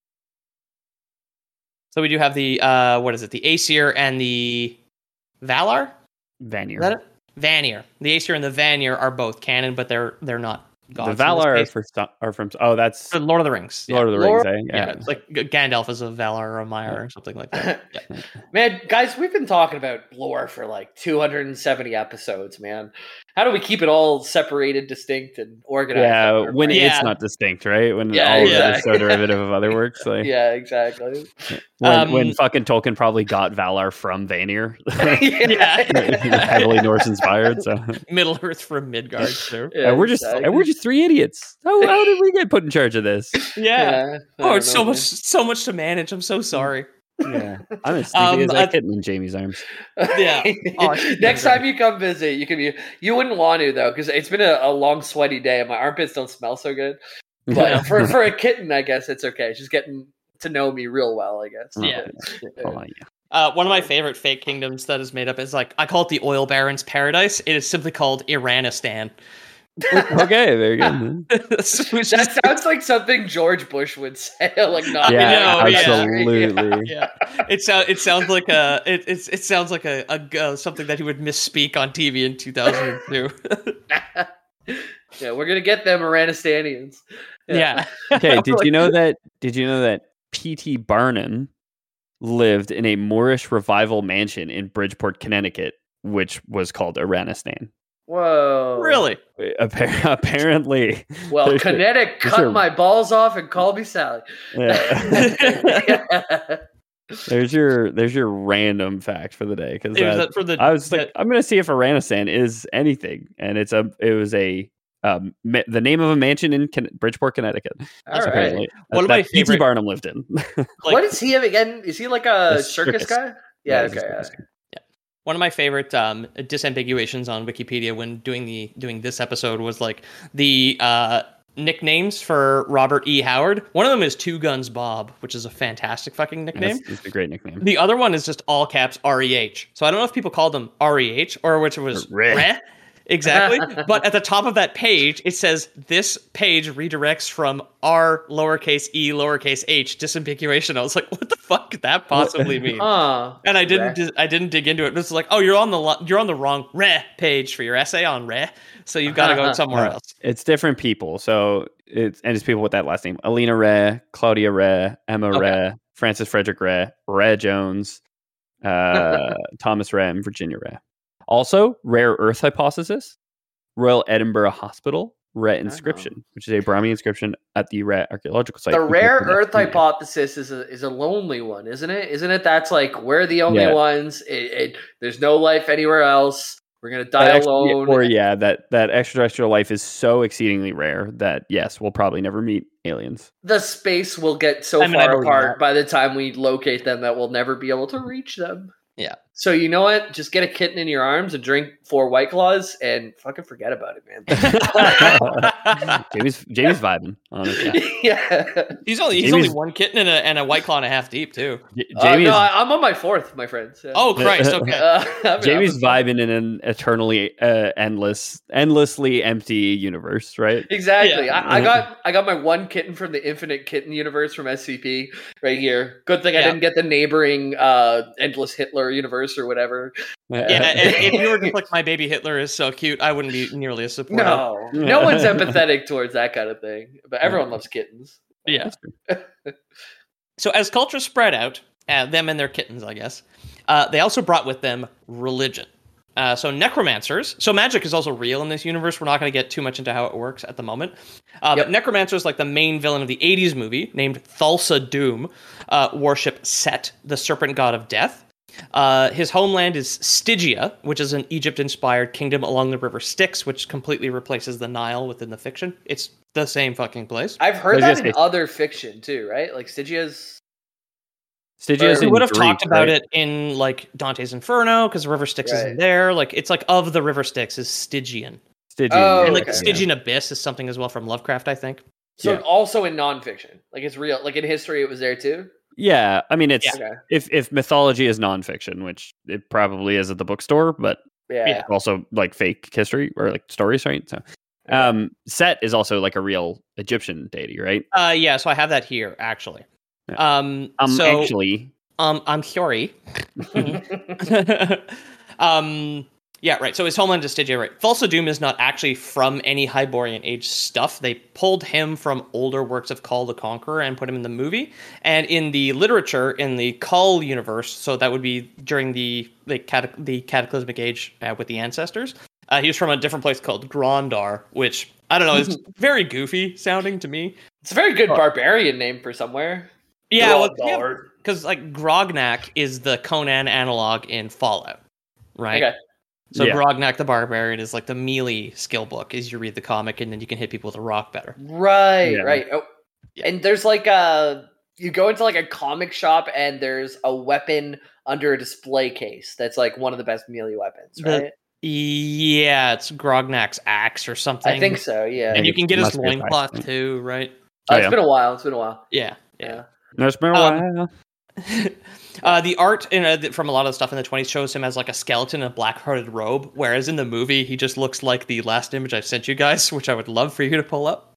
Speaker 2: So we do have the uh, what is it? The Aesir and the Valar.
Speaker 3: Vanir.
Speaker 2: Is that it? Vanir. The Aesir and the Vanir are both canon, but they're they're not gods.
Speaker 3: The
Speaker 2: in this
Speaker 3: Valar are,
Speaker 2: case.
Speaker 3: for, sto- are from. Oh, that's
Speaker 2: For Lord of the Rings.
Speaker 3: Lord
Speaker 2: yeah.
Speaker 3: of the
Speaker 4: Lord-
Speaker 3: Rings. Eh?
Speaker 2: Yeah,
Speaker 3: Yeah.
Speaker 2: it's like G- Gandalf is a Valar or a Maiar or something like that. Yeah.
Speaker 4: Man, guys, we've been talking about lore for like two hundred seventy episodes, man. How do we keep it all separated, distinct, and organized?
Speaker 3: Yeah,
Speaker 4: in our
Speaker 3: when
Speaker 4: brains?
Speaker 2: Yeah.
Speaker 3: it's not distinct, right? When
Speaker 4: Yeah,
Speaker 3: all
Speaker 2: yeah.
Speaker 3: of it is so derivative of other works. Like,
Speaker 4: Yeah, exactly.
Speaker 3: when,
Speaker 2: Um,
Speaker 3: when fucking Tolkien probably got Valar from Vanir.
Speaker 2: Yeah.
Speaker 3: Heavily Norse inspired. So
Speaker 2: Middle Earth from Midgard too.
Speaker 4: Yeah,
Speaker 3: and we're just
Speaker 4: exactly.
Speaker 3: and we're just three idiots. How, how did we get put in charge of this?
Speaker 2: Yeah.
Speaker 4: I
Speaker 2: Oh,
Speaker 4: don't
Speaker 2: it's so
Speaker 4: know,
Speaker 2: much so much to manage. I'm so sorry.
Speaker 3: Yeah, I'm as
Speaker 2: Um,
Speaker 3: sleepy as
Speaker 2: I-
Speaker 3: a kitten in Jamie's arms.
Speaker 4: man.
Speaker 2: Yeah. Oh, I should
Speaker 4: Next
Speaker 2: remember.
Speaker 4: time you come visit, you can be. You wouldn't want to though, because it's been a, a long, sweaty day, and my armpits don't smell so good. But for for a kitten, I guess it's okay. She's getting to know me real well, I guess.
Speaker 2: Yeah.
Speaker 3: Oh, yeah.
Speaker 2: Uh, one of my favorite fake kingdoms that is made up is like I call it the Oil Baron's Paradise. It is simply called Iranistan.
Speaker 3: Okay, very good.
Speaker 2: Which
Speaker 4: That
Speaker 2: is-
Speaker 4: sounds like something George Bush would say. Like, not
Speaker 2: I
Speaker 3: Yeah,
Speaker 2: know, yeah.
Speaker 3: absolutely.
Speaker 2: yeah, it sounds it sounds like a it it's, it sounds like a, a uh, something that he would misspeak on T V in two thousand two.
Speaker 4: Yeah, we're gonna get them Iranistanians.
Speaker 2: Yeah.
Speaker 3: Okay, did you know that? Did you know that P T Barnum lived in a Moorish revival mansion in Bridgeport, Connecticut, which was called Iranistan?
Speaker 4: Whoa.
Speaker 2: Really?
Speaker 3: Appar- Apparently,
Speaker 4: Well,
Speaker 3: There's a-
Speaker 4: kinetic
Speaker 3: there's
Speaker 4: cut
Speaker 3: a-
Speaker 4: my balls off and call me Sally.
Speaker 3: yeah. there's your there's your random fact for the day because
Speaker 2: It was that for the
Speaker 3: I was
Speaker 2: the-
Speaker 3: like, I'm gonna see if Iranistan is anything, and it's a it was a um, ma- the name of a mansion in Con- Bridgeport, Connecticut.
Speaker 4: All right.
Speaker 3: Apparently,
Speaker 2: One of
Speaker 3: that
Speaker 2: my
Speaker 3: P T
Speaker 2: favorite-
Speaker 3: Barnum lived in.
Speaker 2: like,
Speaker 4: What is he again? Is he like a
Speaker 3: The
Speaker 4: circus,
Speaker 3: circus.
Speaker 4: guy? Yeah,
Speaker 3: he's a
Speaker 4: okay.
Speaker 3: circus
Speaker 4: yeah.
Speaker 3: guy.
Speaker 2: one of my favorite um, disambiguations on Wikipedia when doing the doing this episode was like the uh, nicknames for Robert E. Howard. One of them is Two Guns Bob, which is a fantastic fucking nickname.
Speaker 3: That's, that's a great nickname.
Speaker 2: The other one is just all caps R E H. So I don't know if people called them R E H or which was
Speaker 3: Reh.
Speaker 2: Reh. Exactly. But at the top of that page, it says this page redirects from R lowercase e lowercase h disambiguation. I was like, what the fuck could that possibly mean?
Speaker 4: Huh.
Speaker 2: And I didn't,
Speaker 4: Reh.
Speaker 2: di- I didn't dig into it. It's like, oh, you're on the, lo- you're on the wrong Reh page for your essay on Reh, so you've got to go somewhere
Speaker 3: Uh,
Speaker 2: else.
Speaker 3: It's different people. So it's and it's people with that last name: Alina Reh, Claudia Reh, Emma
Speaker 2: Okay.
Speaker 3: Reh, Francis Frederick Reh, Reh Jones, uh, Thomas Reh, and Virginia Reh. Also, rare Earth hypothesis: Royal Edinburgh Hospital Reh inscription, which is a Brahmi inscription at the Reh archaeological site.
Speaker 4: The
Speaker 3: in
Speaker 4: rare
Speaker 3: Brooklyn,
Speaker 4: Earth
Speaker 3: Virginia.
Speaker 4: hypothesis is a is a lonely one, isn't it? Isn't it? That's like we're the only
Speaker 3: Yeah.
Speaker 4: ones. It, it, there's no life anywhere else. We're gonna die
Speaker 3: That extra-
Speaker 4: alone.
Speaker 3: or yeah, that that extraterrestrial life is so exceedingly rare that yes, we'll probably never meet aliens.
Speaker 4: The space will get so
Speaker 2: I mean, I
Speaker 4: far
Speaker 2: believe
Speaker 4: apart
Speaker 2: that.
Speaker 4: by the time we locate them that we'll never be able to reach them.
Speaker 2: Yeah.
Speaker 4: So you know what? Just get a kitten in your arms and drink four White Claws and fucking forget about it, man.
Speaker 3: Jamie's Jamie's vibing, honestly.
Speaker 4: yeah.
Speaker 2: He's only, he's
Speaker 3: Jamie's-
Speaker 2: only one kitten and a, and a white claw and a half deep too.
Speaker 3: J-
Speaker 4: Uh,
Speaker 3: Jamie
Speaker 4: no,
Speaker 3: is
Speaker 4: I, I'm on my fourth, my friends. Yeah.
Speaker 2: Oh Christ! Okay.
Speaker 4: Uh, I'm-
Speaker 3: Jamie's
Speaker 4: I'm-
Speaker 3: vibing in an eternally uh, endless, endlessly empty universe, right?
Speaker 4: Exactly.
Speaker 2: Yeah.
Speaker 4: I, I got I got my one kitten from the Infinite Kitten universe from S C P right here. Good thing I
Speaker 2: Yeah.
Speaker 4: didn't get the neighboring uh, Endless Hitler universe or whatever.
Speaker 2: Yeah, and if you were just like my baby Hitler is so cute, I wouldn't be nearly as supportive.
Speaker 4: No, no one's empathetic towards that kind of thing, but everyone loves kittens.
Speaker 2: Yeah. So as culture spread out, uh, them and their kittens, I guess, uh, they also brought with them religion. Uh, so necromancers. So magic is also real in this universe. We're not going to get too much into how it works at the moment. Uh,
Speaker 4: Yep.
Speaker 2: But necromancers, like the main villain of the eighties movie named Thulsa Doom, uh, worship Set, the serpent god of death. Uh, his homeland is Stygia, which is an Egypt-inspired kingdom along the river Styx, which completely replaces the Nile within the fiction. It's the same fucking place.
Speaker 4: I've heard
Speaker 3: I was
Speaker 4: that
Speaker 3: gonna
Speaker 4: in
Speaker 3: say-
Speaker 4: other fiction too, right? Like Stygia's.
Speaker 3: Stygia's
Speaker 2: We
Speaker 3: in
Speaker 2: would have
Speaker 3: Greek,
Speaker 2: talked about
Speaker 3: right?
Speaker 2: it in like Dante's Inferno because the river Styx
Speaker 4: Right.
Speaker 2: isn't there. Like it's like of the river Styx is Stygian,
Speaker 3: Stygian.
Speaker 4: Oh,
Speaker 2: and like
Speaker 4: okay.
Speaker 2: Stygian Abyss is something as well from Lovecraft, I think.
Speaker 4: So
Speaker 3: Yeah.
Speaker 4: also in nonfiction, like it's real. Like in history, it was there too.
Speaker 3: Yeah, I mean, it's
Speaker 4: Okay.
Speaker 3: if if mythology is nonfiction, which it probably is at the bookstore, but
Speaker 4: Yeah.
Speaker 2: Yeah.
Speaker 3: it's also like fake history or like stories, right? So, um, Set is also like a real Egyptian deity, right?
Speaker 2: Uh, yeah. So I have that here actually.
Speaker 3: Yeah.
Speaker 2: Um,
Speaker 3: Um,
Speaker 2: so
Speaker 3: actually,
Speaker 2: um, I'm sorry. um, yeah, right. So his homeland is Stygia, right? Thulsa Doom is not actually from any Hyborian Age stuff. They pulled him from older works of Kull the Conqueror and put him in the movie. And in the literature, in the Kull universe, so that would be during the the, catac- the Cataclysmic Age uh, with the ancestors. Uh, he was from a different place called Grondar, which I don't know, is very goofy sounding to me.
Speaker 4: It's a very good barbarian name for somewhere.
Speaker 2: Yeah, well,
Speaker 4: Grondar.
Speaker 2: because like Grognak is the Conan analog in Fallout, right?
Speaker 4: Okay.
Speaker 2: So
Speaker 3: Yeah.
Speaker 2: Grognak the Barbarian is like the melee skill book. Is you read the comic and then you can hit people with a rock better.
Speaker 4: Right,
Speaker 3: Yeah.
Speaker 4: right. Oh, and there's like a you go into like a comic shop and there's a weapon under a display case that's like one of the best melee weapons,
Speaker 2: The-
Speaker 4: right?
Speaker 2: Yeah, it's Grognak's axe or something.
Speaker 4: I think so. Yeah.
Speaker 2: And you
Speaker 3: It
Speaker 2: can get his
Speaker 3: must be a
Speaker 2: loincloth
Speaker 3: fact.
Speaker 2: too, right?
Speaker 4: Uh,
Speaker 3: Oh,
Speaker 4: it's
Speaker 3: yeah.
Speaker 4: been a while. It's been a while.
Speaker 2: Yeah, yeah.
Speaker 4: Yeah.
Speaker 3: there's been a
Speaker 2: Um,
Speaker 3: while.
Speaker 2: uh, the art in, uh, th- from a lot of the stuff in the twenties shows him as like a skeleton in a black-hearted robe, whereas in the movie he just looks like the last image I've sent you guys, which I would love for you to pull up.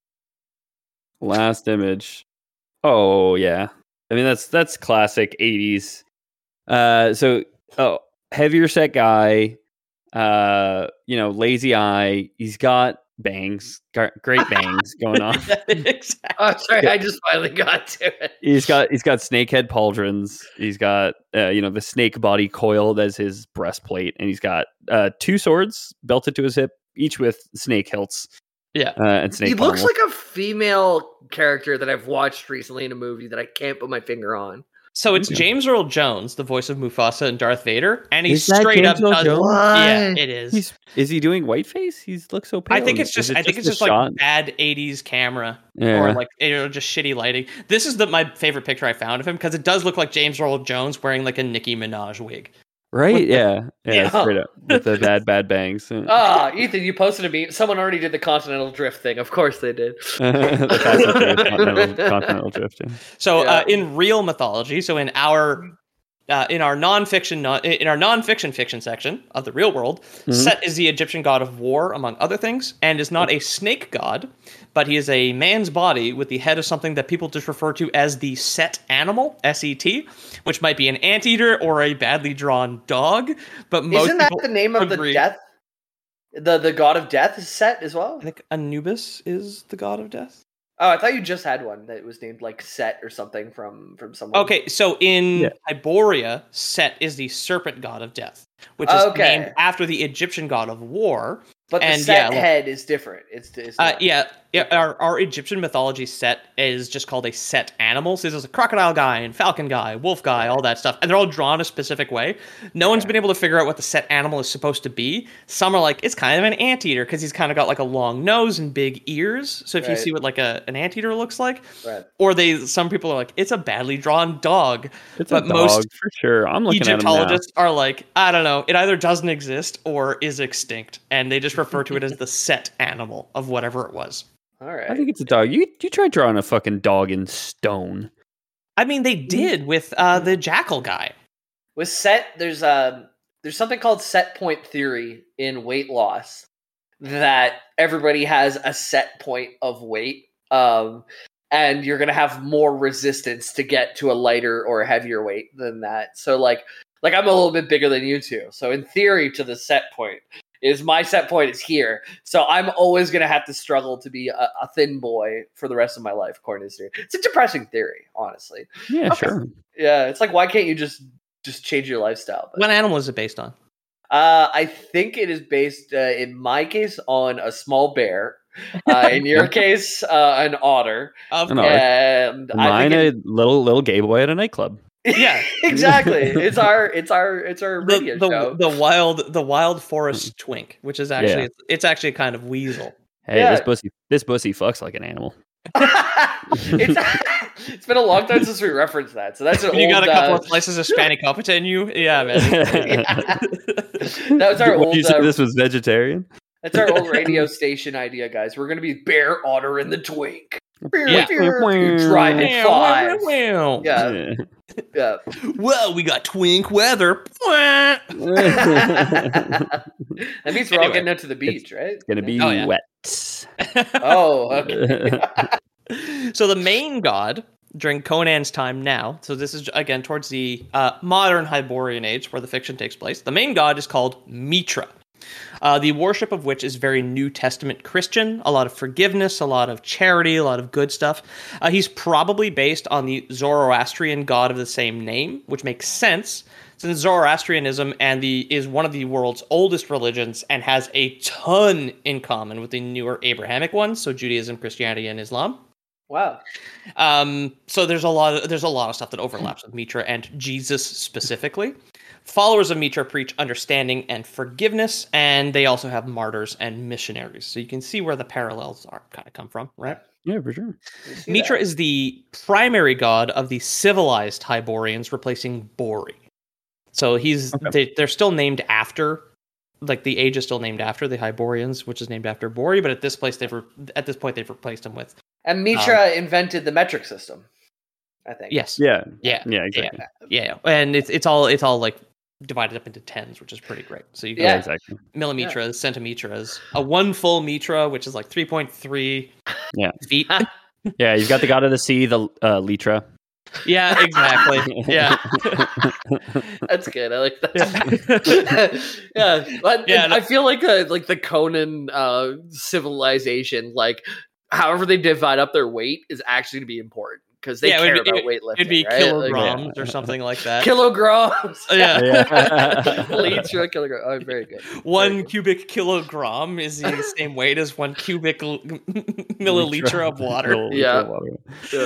Speaker 3: Last image. Oh yeah, I mean that's that's classic eighties. Uh, so oh, heavier set guy. Uh, you know, lazy eye. He's got bangs, got great bangs going on.
Speaker 2: exactly.
Speaker 4: Oh, sorry. I just finally got to it.
Speaker 3: He's got he's got snakehead pauldrons. He's got uh, you know the snake body coiled as his breastplate, and he's got uh, two swords belted to his hip, each with snake hilts.
Speaker 2: Yeah.
Speaker 3: Uh, and snake.
Speaker 4: He looks
Speaker 3: pommels.
Speaker 4: like a female character that I've watched recently in a movie that I can't put my finger on.
Speaker 2: So it's James Earl Jones, the voice of Mufasa and Darth Vader, and he
Speaker 3: Is that
Speaker 2: straight up
Speaker 3: James Earl
Speaker 2: does.
Speaker 3: Jones?
Speaker 2: Yeah,
Speaker 4: What?
Speaker 2: it is.
Speaker 3: He's is he doing whiteface? He's looks so pale.
Speaker 2: I think it's
Speaker 3: Is
Speaker 2: just.
Speaker 3: it
Speaker 2: I think it's
Speaker 3: the
Speaker 2: just like
Speaker 3: shot?
Speaker 2: bad eighties camera,
Speaker 3: Yeah.
Speaker 2: or like you know, just shitty lighting. This is the my favorite picture I found of him because it does look like James Earl Jones wearing like a Nicki Minaj wig.
Speaker 3: right.
Speaker 2: with the-
Speaker 3: Yeah, yeah,
Speaker 2: Yeah.
Speaker 3: straight up with the bad bad bangs.
Speaker 4: Ah, Ethan, you posted a meme. Someone already did the continental drift thing. Of course they did.
Speaker 3: the Fast and Furious continental, continental drift. yeah.
Speaker 2: So
Speaker 4: Yeah.
Speaker 2: uh, in real mythology, so in our uh, in our nonfiction non, in our nonfiction fiction section of the real world,
Speaker 3: Mhm.
Speaker 2: Set is the Egyptian god of war, among other things, and is not a snake god, but he is a man's body with the head of something that people just refer to as the Set animal, S E T, which might be an anteater or a badly drawn dog. But most
Speaker 4: Isn't that
Speaker 2: people
Speaker 4: the name of
Speaker 2: agree.
Speaker 4: the death? The the god of death is Set as well?
Speaker 2: I think Anubis is the god of death.
Speaker 4: Oh, I thought you just had one that was named like Set or something from from someone.
Speaker 2: Okay, so in
Speaker 3: Yeah.
Speaker 2: Hyboria, Set is the serpent god of death, which is
Speaker 4: Okay.
Speaker 2: named after the Egyptian god of war.
Speaker 4: but the
Speaker 2: and
Speaker 4: Set
Speaker 2: yeah, look-
Speaker 4: head is different. It's, it's
Speaker 2: Uh,
Speaker 4: not.
Speaker 2: yeah, yeah. Our, our Egyptian mythology Set is just called a Set animal. So there's a crocodile guy and falcon guy, wolf guy, all that stuff, and they're all drawn a specific way. No one's been able to figure out what the Set animal is supposed to be. Some are like it's kind of an anteater because he's kind of got like a long nose and big ears. So if you
Speaker 4: Right.
Speaker 2: see what like a an anteater looks like,
Speaker 4: Right.
Speaker 2: or they some people are like it's a badly drawn dog.
Speaker 3: It's
Speaker 2: But
Speaker 3: a dog
Speaker 2: most
Speaker 3: for sure. I'm looking at him now.
Speaker 2: Egyptologists are like, I don't know, it either doesn't exist or is extinct, and they just refer to it as the Set animal of whatever it was.
Speaker 4: All right.
Speaker 3: I think it's a dog. You you try drawing a fucking dog in stone.
Speaker 2: I mean, they did with uh, the jackal guy.
Speaker 4: With Set, there's um there's something called set point theory in weight loss that everybody has a set point of weight. Um and you're gonna have more resistance to get to a lighter or a heavier weight than that. So like like I'm a little bit bigger than you two. So in theory to the set point is my set point is here. So I'm always gonna have to struggle to be a, a thin boy for the rest of my life, according to this theory. It's a depressing theory, honestly.
Speaker 3: Yeah,
Speaker 2: Okay.
Speaker 3: sure.
Speaker 4: Yeah, it's like why can't you just just change your lifestyle? But,
Speaker 2: What animal is it based on?
Speaker 4: uh, I think it is based, uh, in my case, on a small bear. Uh, in your case, uh, an otter.
Speaker 2: Of
Speaker 3: An otter.
Speaker 4: And I
Speaker 3: Mine,
Speaker 4: think
Speaker 3: a
Speaker 4: it-
Speaker 3: little little gay boy at a nightclub.
Speaker 2: Yeah,
Speaker 4: exactly. It's our it's our it's our radio
Speaker 2: the,
Speaker 4: show.
Speaker 2: the the wild the wild forest twink, which is actually
Speaker 3: Yeah.
Speaker 2: it's actually a kind of weasel.
Speaker 3: Hey,
Speaker 4: Yeah.
Speaker 3: this pussy, this pussy fucks like an animal.
Speaker 4: it's it's been a long time since we referenced that, so that's an
Speaker 2: When you
Speaker 4: old.
Speaker 2: got a couple
Speaker 4: uh,
Speaker 2: of slices of spanakopita in you, yeah, man.
Speaker 4: That was our
Speaker 3: Would
Speaker 4: old.
Speaker 3: you say
Speaker 4: uh,
Speaker 3: this was vegetarian?
Speaker 4: That's our old radio station idea, guys. We're gonna be Bear, Otter, and the Twink. Bear,
Speaker 2: Yeah.
Speaker 4: bear, driving
Speaker 2: Wow,
Speaker 4: five.
Speaker 2: wow, wow.
Speaker 4: Yeah,
Speaker 3: Yeah.
Speaker 4: yeah.
Speaker 2: Well, we got twink weather.
Speaker 4: That means we're all
Speaker 2: Anyway.
Speaker 4: getting out to the beach, right?
Speaker 3: Gonna be
Speaker 2: Oh, yeah.
Speaker 3: wet.
Speaker 4: Oh, okay.
Speaker 2: So the main god during Conan's time now, so this is again towards the uh, modern Hyborian age where the fiction takes place. The main god is called Mitra. Uh, the worship of which is very New Testament Christian, a lot of forgiveness, a lot of charity, a lot of good stuff. Uh, he's probably based on the Zoroastrian god of the same name, which makes sense since Zoroastrianism and the is one of the world's oldest religions and has a ton in common with the newer Abrahamic ones, so Judaism, Christianity, and Islam.
Speaker 4: Wow.
Speaker 2: Um, so there's a lot of there's a lot of stuff that overlaps with Mitra and Jesus specifically. Followers of Mitra preach understanding and forgiveness, and they also have martyrs and missionaries. So you can see where the parallels are kind of come from, right?
Speaker 3: Yeah, for sure.
Speaker 2: Mitra is the primary god of the civilized Hyborians, replacing Bori. So he's
Speaker 3: Okay.
Speaker 2: they, they're still named after, like the age is still named after the Hyborians, which is named after Bori. But at this place, they've re- at this point they've replaced him with
Speaker 4: And Mitra invented the metric system, I think.
Speaker 2: yes,
Speaker 3: Yeah.
Speaker 2: yeah,
Speaker 3: Yeah, exactly.
Speaker 2: yeah, yeah. And it's it's all it's all like divided up into tens, which is pretty great. So you got
Speaker 3: Yeah,
Speaker 4: Yeah.
Speaker 3: exactly.
Speaker 2: millimeters, centimeters, a one full mitra, which is like three point three
Speaker 3: Yeah.
Speaker 2: feet.
Speaker 3: Yeah, you've got the god of the sea, the uh, Litra.
Speaker 2: Yeah, exactly. Yeah.
Speaker 4: That's good. I like that. yeah, but
Speaker 2: Yeah,
Speaker 4: and I feel like uh, like the Conan uh, civilization, like however they divide up their weight, is actually to be important because they
Speaker 2: Yeah, it
Speaker 4: care
Speaker 2: would be-
Speaker 4: about weightlifting.
Speaker 2: It'd be
Speaker 4: right? Like,
Speaker 2: kilograms or something like that.
Speaker 4: kilograms.
Speaker 2: yeah.
Speaker 3: Yeah.
Speaker 4: Litra, kilogram. Oh, very good.
Speaker 2: One
Speaker 4: Very good.
Speaker 2: cubic kilogram is the same weight as one cubic l- milliliter of water.
Speaker 3: Litra
Speaker 4: Yeah.
Speaker 3: of water.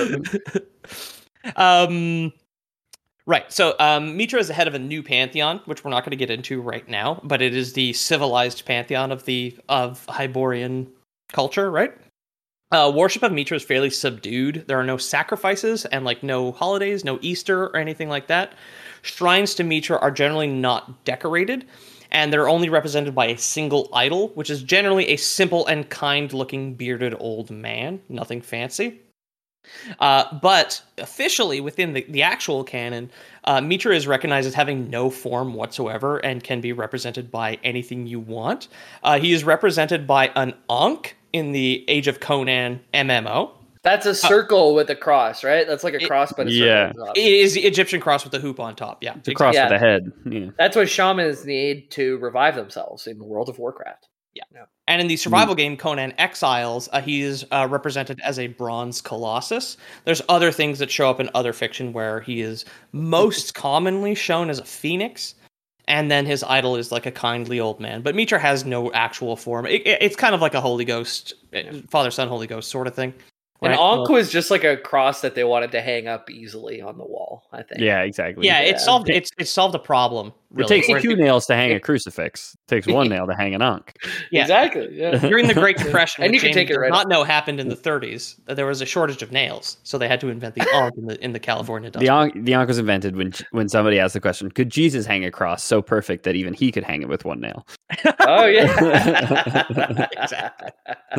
Speaker 4: Yeah.
Speaker 2: Um, right. So um, Mitra is the head of a new pantheon, which we're not going to get into right now, but it is the civilized pantheon of the of Hyborian culture, right? Uh, worship of Mitra is fairly subdued. There are no sacrifices and like no holidays, no Easter or anything like that. Shrines to Mitra are generally not decorated, and they're only represented by a single idol, which is generally a simple and kind-looking bearded old man. Nothing fancy. Uh, but officially, within the, the actual canon, uh, Mitra is recognized as having no form whatsoever and can be represented by anything you want. Uh, he is represented by an Ankh in the Age of Conan M M O.
Speaker 4: That's a circle with a cross, right? That's like a cross, but a circle.
Speaker 3: yeah.
Speaker 4: on top.
Speaker 2: It is the Egyptian cross with the hoop on top. Yeah,
Speaker 3: It's a cross
Speaker 4: Yeah.
Speaker 3: with a head. Yeah.
Speaker 4: That's what shamans need to revive themselves in World of Warcraft.
Speaker 2: And in the survival game Conan Exiles, uh, he is uh, represented as a bronze colossus. There's other things that show up in other fiction where he is most commonly shown as a phoenix, and then his idol is like a kindly old man. But Mitra has no actual form. It, it- it's kind of like a Holy Ghost, Father, Son, Holy Ghost sort of thing.
Speaker 4: And
Speaker 2: right?
Speaker 4: Ankh was just like a cross that they wanted to hang up easily on the wall, I think.
Speaker 3: Yeah, exactly.
Speaker 2: Yeah, it
Speaker 4: Yeah.
Speaker 2: solved it's it solved a problem. Really.
Speaker 3: It takes
Speaker 2: Where-
Speaker 3: two nails to hang a crucifix. It takes one nail to hang an ankh.
Speaker 2: Yeah.
Speaker 4: Exactly. Yeah.
Speaker 2: During the Great Depression,
Speaker 4: And
Speaker 2: which
Speaker 4: you can
Speaker 2: James
Speaker 4: take it
Speaker 2: does
Speaker 4: right
Speaker 2: not
Speaker 4: up.
Speaker 2: know happened in the thirties, that there was a shortage of nails, so they had to invent the Ankh in the in the California dust.
Speaker 3: The ankh, the ankh was invented when when somebody asked the question, could Jesus hang a cross so perfect that even he could hang it with one nail?
Speaker 4: Oh, yeah.
Speaker 2: Exactly.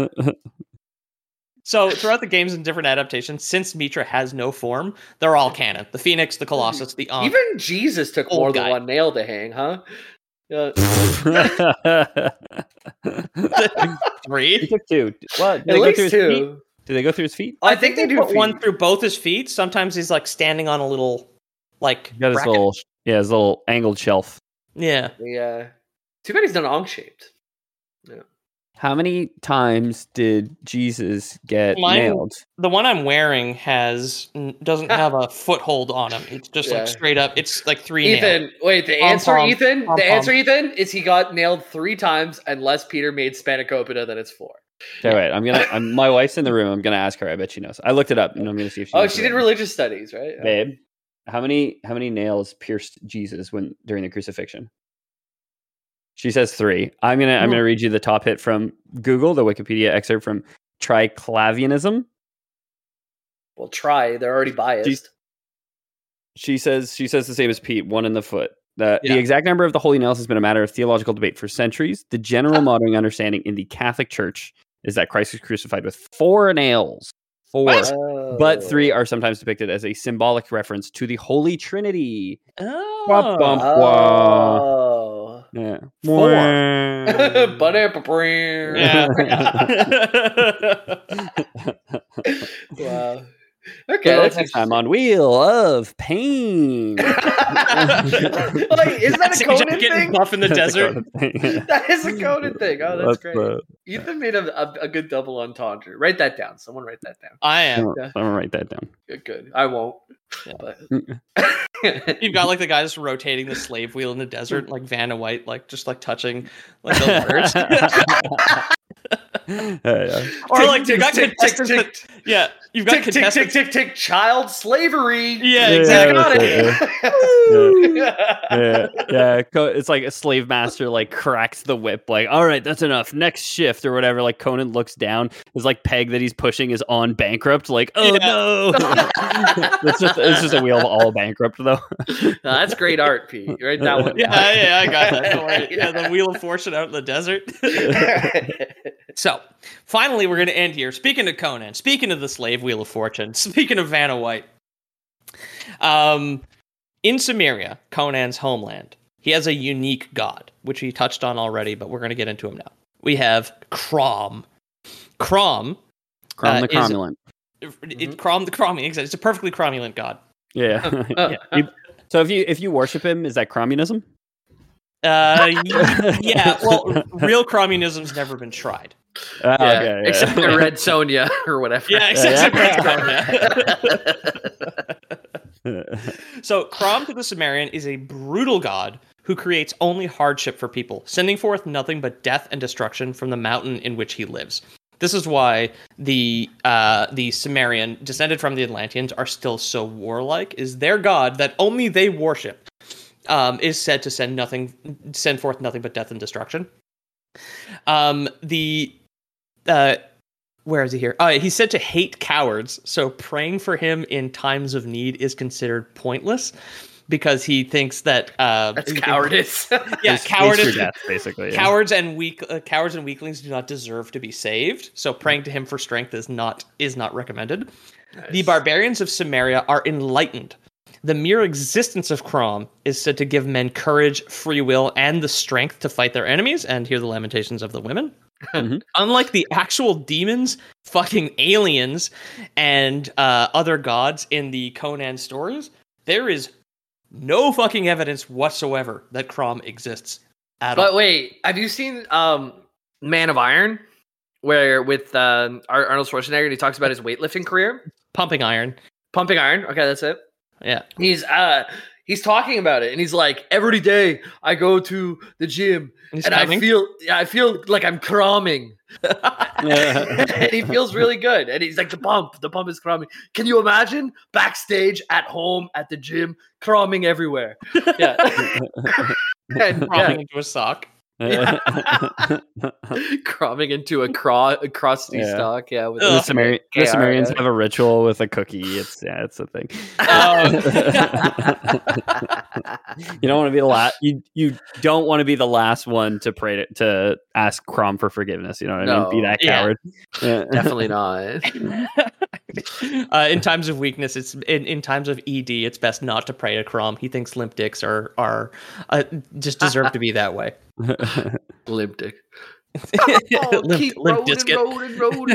Speaker 2: So throughout the games and different adaptations, since Mitra has no form, they're all canon. The Phoenix, the Colossus, the Ankh.
Speaker 4: Even Jesus took
Speaker 2: Old
Speaker 4: more
Speaker 2: guy.
Speaker 4: than one nail to hang, huh? Uh,
Speaker 2: three.
Speaker 3: He took two. What? Did
Speaker 4: at
Speaker 3: they go
Speaker 4: least
Speaker 3: through his feet?
Speaker 4: two.
Speaker 3: Did they go through his feet?
Speaker 4: I think they do
Speaker 2: put one
Speaker 4: feet.
Speaker 2: through both his feet. Sometimes he's like standing on a little, like,
Speaker 3: He got his
Speaker 2: bracket.
Speaker 3: little, yeah, his little angled shelf.
Speaker 2: Yeah.
Speaker 4: Yeah. Too bad he's not Ankh shaped.
Speaker 3: How many times did Jesus get
Speaker 2: Mine-
Speaker 3: nailed?
Speaker 2: The one I'm wearing has doesn't have a foothold on him. It's just
Speaker 4: Yeah.
Speaker 2: like straight up. It's like three nails.
Speaker 4: Ethan, wait, the
Speaker 2: Pom
Speaker 4: answer,
Speaker 2: pom,
Speaker 4: Ethan,
Speaker 2: pom
Speaker 4: the
Speaker 2: pom.
Speaker 4: answer, Ethan, is he got nailed three times unless Peter made spanakopita, then it's four.
Speaker 3: Okay, wait. I'm gonna. I'm, my wife's in the room. I'm gonna ask her. I bet she knows. I looked it up, and I'm gonna see if she.
Speaker 4: Oh,
Speaker 3: knows
Speaker 4: she
Speaker 3: it.
Speaker 4: did religious studies, right?
Speaker 3: Babe, How many how many nails pierced Jesus when during the crucifixion? She says three. I'm gonna I'm gonna read you the top hit from Google, the Wikipedia excerpt from Triclavianism.
Speaker 4: Well, try. They're already biased.
Speaker 3: She's- She says she says the same as Pete, one in the foot. The,
Speaker 2: Yeah.
Speaker 3: the exact number of the holy nails has been a matter of theological debate for centuries. The general modern understanding in the Catholic Church is that Christ was crucified with four nails. Four.
Speaker 2: What?
Speaker 4: Oh.
Speaker 3: But three are sometimes depicted as a symbolic reference to the Holy Trinity.
Speaker 2: Oh.
Speaker 3: Wah, bum, wah.
Speaker 4: Oh.
Speaker 3: Yeah.
Speaker 4: Four.
Speaker 3: Wah.
Speaker 4: Ba-da-ba-brim.
Speaker 2: Yeah.
Speaker 4: Wow. Okay,
Speaker 3: Well,
Speaker 4: that's
Speaker 3: next time on Wheel of Pain.
Speaker 4: like, is that a
Speaker 2: Jack
Speaker 4: Conan
Speaker 2: getting
Speaker 4: thing?
Speaker 2: buff in the desert.
Speaker 4: That is a Conan thing. Oh, that's,
Speaker 3: That's
Speaker 4: great.
Speaker 3: the-
Speaker 4: Ethan made a, a, a good double entendre. Write that down. Someone write that down.
Speaker 2: I am.
Speaker 3: I'm gonna write that down.
Speaker 4: Good, good. I won't.
Speaker 2: Yeah.
Speaker 4: But
Speaker 2: You've got like the guys rotating the slave wheel in the desert, like Vanna White, like just like touching like those birds.
Speaker 3: Yeah, yeah.
Speaker 2: Or
Speaker 4: Tick,
Speaker 2: like you
Speaker 4: tick,
Speaker 2: got
Speaker 4: tick,
Speaker 2: contestants
Speaker 4: tick,
Speaker 2: that- yeah, you've got
Speaker 4: tick, tick, tick,
Speaker 2: contestants.
Speaker 4: tick, tick, child slavery.
Speaker 2: Yeah,
Speaker 3: Yeah,
Speaker 2: exactly.
Speaker 4: Got
Speaker 3: that's
Speaker 4: it.
Speaker 3: yeah, yeah. Co- It's like a slave master like cracks the whip, like, all right, that's enough. Next shift or whatever. Like Conan looks down, his like peg that he's pushing is on bankrupt. Like, oh
Speaker 2: Yeah.
Speaker 3: no, it's just it's just a wheel of all bankrupt though.
Speaker 4: No, that's great art, Pete. Write that one
Speaker 2: Yeah,
Speaker 4: down.
Speaker 2: yeah, I got that. Don't worry. Yeah, the Wheel of Fortune out in the desert. So, finally, we're going to end here. Speaking of Conan, speaking of the slave Wheel of Fortune, speaking of Vanna White, um, in Sumeria, Conan's homeland, he has a unique god, which he touched on already, but we're going to get into him now. We have Crom. Crom.
Speaker 3: Crom
Speaker 2: Uh,
Speaker 3: the
Speaker 2: is-
Speaker 3: cromulent.
Speaker 2: It, Crom the cromulent. It's a perfectly cromulent god.
Speaker 3: Yeah. yeah. You- so if you if you worship him, is that communism?
Speaker 2: Uh, y- yeah. Well, real communism's never been tried.
Speaker 3: Ah,
Speaker 4: Yeah,
Speaker 3: okay, yeah.
Speaker 4: except for Red Sonja or whatever.
Speaker 2: Yeah, except
Speaker 3: Yeah.
Speaker 2: yeah. So, Crom to the Sumerian is a brutal god who creates only hardship for people, sending forth nothing but death and destruction from the mountain in which he lives. This is why the uh, the Sumerian, descended from the Atlanteans, are still so warlike. Is their god that only they worship um, is said to send nothing, send forth nothing but death and destruction. Um, the uh, where is he here? Uh, he's said to hate cowards, so praying for him in times of need is considered pointless because he thinks that uh,
Speaker 4: That's
Speaker 2: he thinks-
Speaker 4: cowardice.
Speaker 2: Yeah,
Speaker 3: Waste- waste
Speaker 2: cowardice.
Speaker 3: your death, basically. Yeah.
Speaker 2: Cowards and weak uh, cowards and weaklings do not deserve to be saved. So praying to him for strength is not is not recommended. The barbarians of Sumeria are enlightened. The mere existence of Crom is said to give men courage, free will, and the strength to fight their enemies and hear the lamentations of the women.
Speaker 3: Mhm.
Speaker 2: Unlike the actual demons, fucking aliens, and uh, other gods in the Conan stories, there is no fucking evidence whatsoever that Crom exists at all.
Speaker 4: But wait, have you seen um, Man of Iron, where with uh, Ar- Arnold Schwarzenegger, and he talks about his weightlifting career,
Speaker 2: Pumping iron.
Speaker 4: pumping iron. Okay, that's it.
Speaker 2: Yeah.
Speaker 4: He's uh, he's talking about it, and he's like, every day I go to the gym,
Speaker 2: He's
Speaker 4: and
Speaker 2: coming.
Speaker 4: I feel, yeah, I feel like I'm crumbing. And he feels really good, and he's like, the pump, the pump is crumbing. Can you imagine backstage at home at the gym, crumbing everywhere? Yeah, And,
Speaker 2: Crawling
Speaker 4: yeah.
Speaker 2: into a sock.
Speaker 4: crumbing into a, craw- a crusty
Speaker 3: Yeah.
Speaker 4: stock. Yeah, with
Speaker 3: the,
Speaker 2: Ugh.
Speaker 3: Sumeri- the
Speaker 4: K R,
Speaker 3: Sumerians
Speaker 4: yeah.
Speaker 3: have a ritual with a cookie. It's yeah, it's a thing. You don't want to be the last. You you don't want to be the last one to pray to, to ask Crom for forgiveness. You know what I mean? Be
Speaker 4: No.
Speaker 3: that
Speaker 2: Yeah.
Speaker 3: coward. Yeah.
Speaker 4: Definitely not.
Speaker 2: uh, in times of weakness, it's in, in times of E D, it's best not to pray to Crom. He thinks limp dicks are are uh, just deserve to be right.
Speaker 4: Limp dick.
Speaker 2: Limp-
Speaker 4: keep
Speaker 2: limp
Speaker 4: rolling,
Speaker 2: disket.
Speaker 4: rolling, rolling.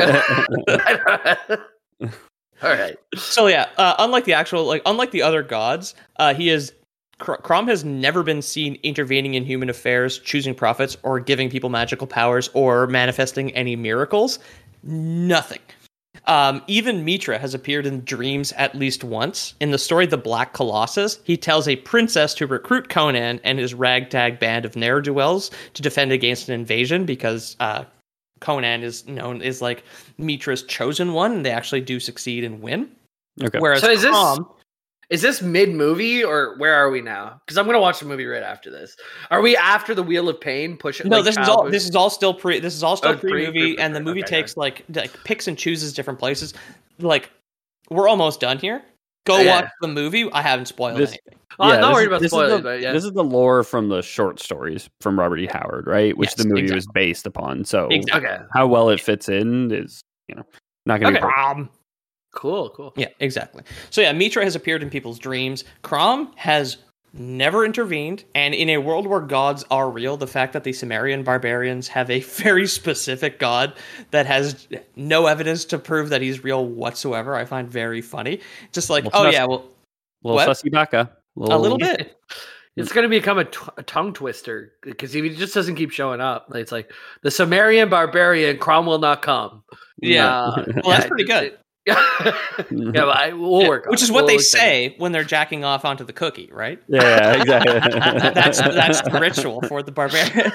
Speaker 4: All right.
Speaker 2: So yeah, uh, unlike the actual, like unlike the other gods, uh, he is Cr- Crom has never been seen intervening in human affairs, choosing prophets, or giving people magical powers, or manifesting any miracles. Nothing. Um, even Mitra has appeared in dreams at least once. In the story The Black Colossus, he tells a princess to recruit Conan and his ragtag band of ne'er-do-wells to defend against an invasion because uh, Conan is known as like Mitra's chosen one, and they actually do succeed and win.
Speaker 3: Okay.
Speaker 2: Whereas
Speaker 4: So is this-
Speaker 2: Crom,
Speaker 4: Is this mid-movie or where are we now? Because I'm gonna watch the movie right after this. Are we after the Wheel of Pain? Push it.
Speaker 2: No,
Speaker 4: like
Speaker 2: this is all. This is all still pre. This is all still
Speaker 4: Oh, pre-
Speaker 2: pre movie,
Speaker 4: pre- pre-
Speaker 2: and the
Speaker 4: pre-
Speaker 2: movie
Speaker 4: okay,
Speaker 2: takes like like picks and chooses different places. Like we're almost done here. Go
Speaker 4: Oh, yeah.
Speaker 2: watch the movie. I haven't spoiled
Speaker 3: This-
Speaker 2: anything.
Speaker 4: Oh, I'm not
Speaker 3: this
Speaker 4: worried
Speaker 3: is-
Speaker 4: about
Speaker 3: this is
Speaker 4: spoilers,
Speaker 3: the-
Speaker 4: but yeah.
Speaker 3: This is the lore from the short stories from Robert E. Howard, right? Which
Speaker 2: Yes,
Speaker 3: the movie was
Speaker 2: exactly.
Speaker 3: based upon. So
Speaker 2: Exactly.
Speaker 4: Okay.
Speaker 3: how well it fits in is, you know, not going to
Speaker 4: Okay.
Speaker 3: be.
Speaker 2: Crom.
Speaker 4: Cool. Cool.
Speaker 2: Yeah, exactly. So yeah, Mitra has appeared in people's dreams. Crom has never intervened, and in a world where gods are real, the fact that the Sumerian barbarians have a very specific god that has no evidence to prove that he's real whatsoever, I find very funny. Just like,
Speaker 3: Well,
Speaker 2: oh
Speaker 3: sus-
Speaker 2: yeah, well,
Speaker 3: Little
Speaker 2: What?
Speaker 3: sussy baka.
Speaker 2: a little bit.
Speaker 4: It's going to become a, t- a tongue twister because he just doesn't keep showing up. Like, it's like the Sumerian barbarian Cromwell not come.
Speaker 2: Yeah.
Speaker 4: Uh,
Speaker 2: Well, that's pretty good.
Speaker 4: yeah, but I, we'll work. on
Speaker 2: Which
Speaker 4: it.
Speaker 2: is what
Speaker 4: We'll
Speaker 2: they
Speaker 4: extend
Speaker 2: say when they're jacking off onto the cookie, right?
Speaker 3: Yeah, exactly.
Speaker 2: that's that's the ritual for the barbarian.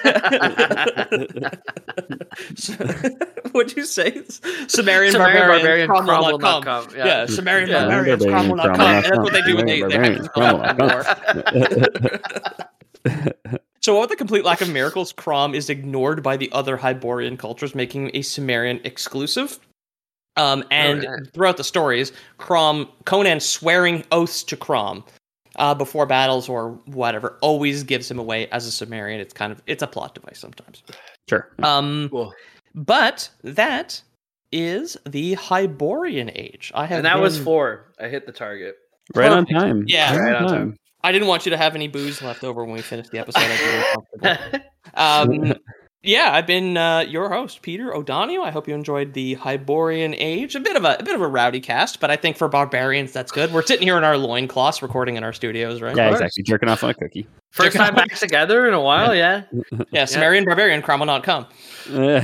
Speaker 2: So, what'd you say? Sumerian,
Speaker 4: Sumerian
Speaker 2: barbarian,
Speaker 4: barbarian
Speaker 2: Cromwell
Speaker 4: Cromwell
Speaker 2: not
Speaker 4: not
Speaker 2: come.
Speaker 4: come,
Speaker 2: Yeah,
Speaker 4: yeah.
Speaker 2: Sumerian
Speaker 4: Yeah.
Speaker 2: barbarians,
Speaker 3: Barbarian,
Speaker 2: Cromwell not
Speaker 3: Cromwell
Speaker 2: come.
Speaker 3: not
Speaker 2: And that's what they do when they, they have to
Speaker 3: Barbarian,
Speaker 2: spell out
Speaker 3: Cromwell
Speaker 2: more. So, with the complete lack of miracles, Crom is ignored by the other Hyborian cultures, making a Sumerian exclusive. Um, and
Speaker 4: Alright.
Speaker 2: throughout the stories, Crom, Conan swearing oaths to Crom uh, before battles or whatever, always gives him away as a Sumerian. It's kind of it's a plot device sometimes.
Speaker 3: Sure.
Speaker 2: Um,
Speaker 4: Cool.
Speaker 2: but that is the Hyborian age. I have
Speaker 4: And that was
Speaker 2: been-
Speaker 4: four. I hit the target.
Speaker 3: Right on
Speaker 2: perfect.
Speaker 3: time.
Speaker 2: Yeah.
Speaker 3: Right,
Speaker 4: Right
Speaker 3: on
Speaker 4: on
Speaker 3: time.
Speaker 2: I didn't want you to have any booze left over when we finished the episode. I feel uncomfortable. Um, yeah, I've been uh, your host, Peter O'Donoghue. I hope you enjoyed the Hyborian Age. A bit of a, a bit of a rowdy cast, but I think for barbarians, that's good. We're sitting here in our loincloths, recording in our studios, right?
Speaker 3: Yeah,
Speaker 4: course.
Speaker 3: exactly. Jerking off on a cookie.
Speaker 4: First time back together in a while, yeah.
Speaker 2: Yeah, Sumerian barbarian, Cromwell dot com. Uh,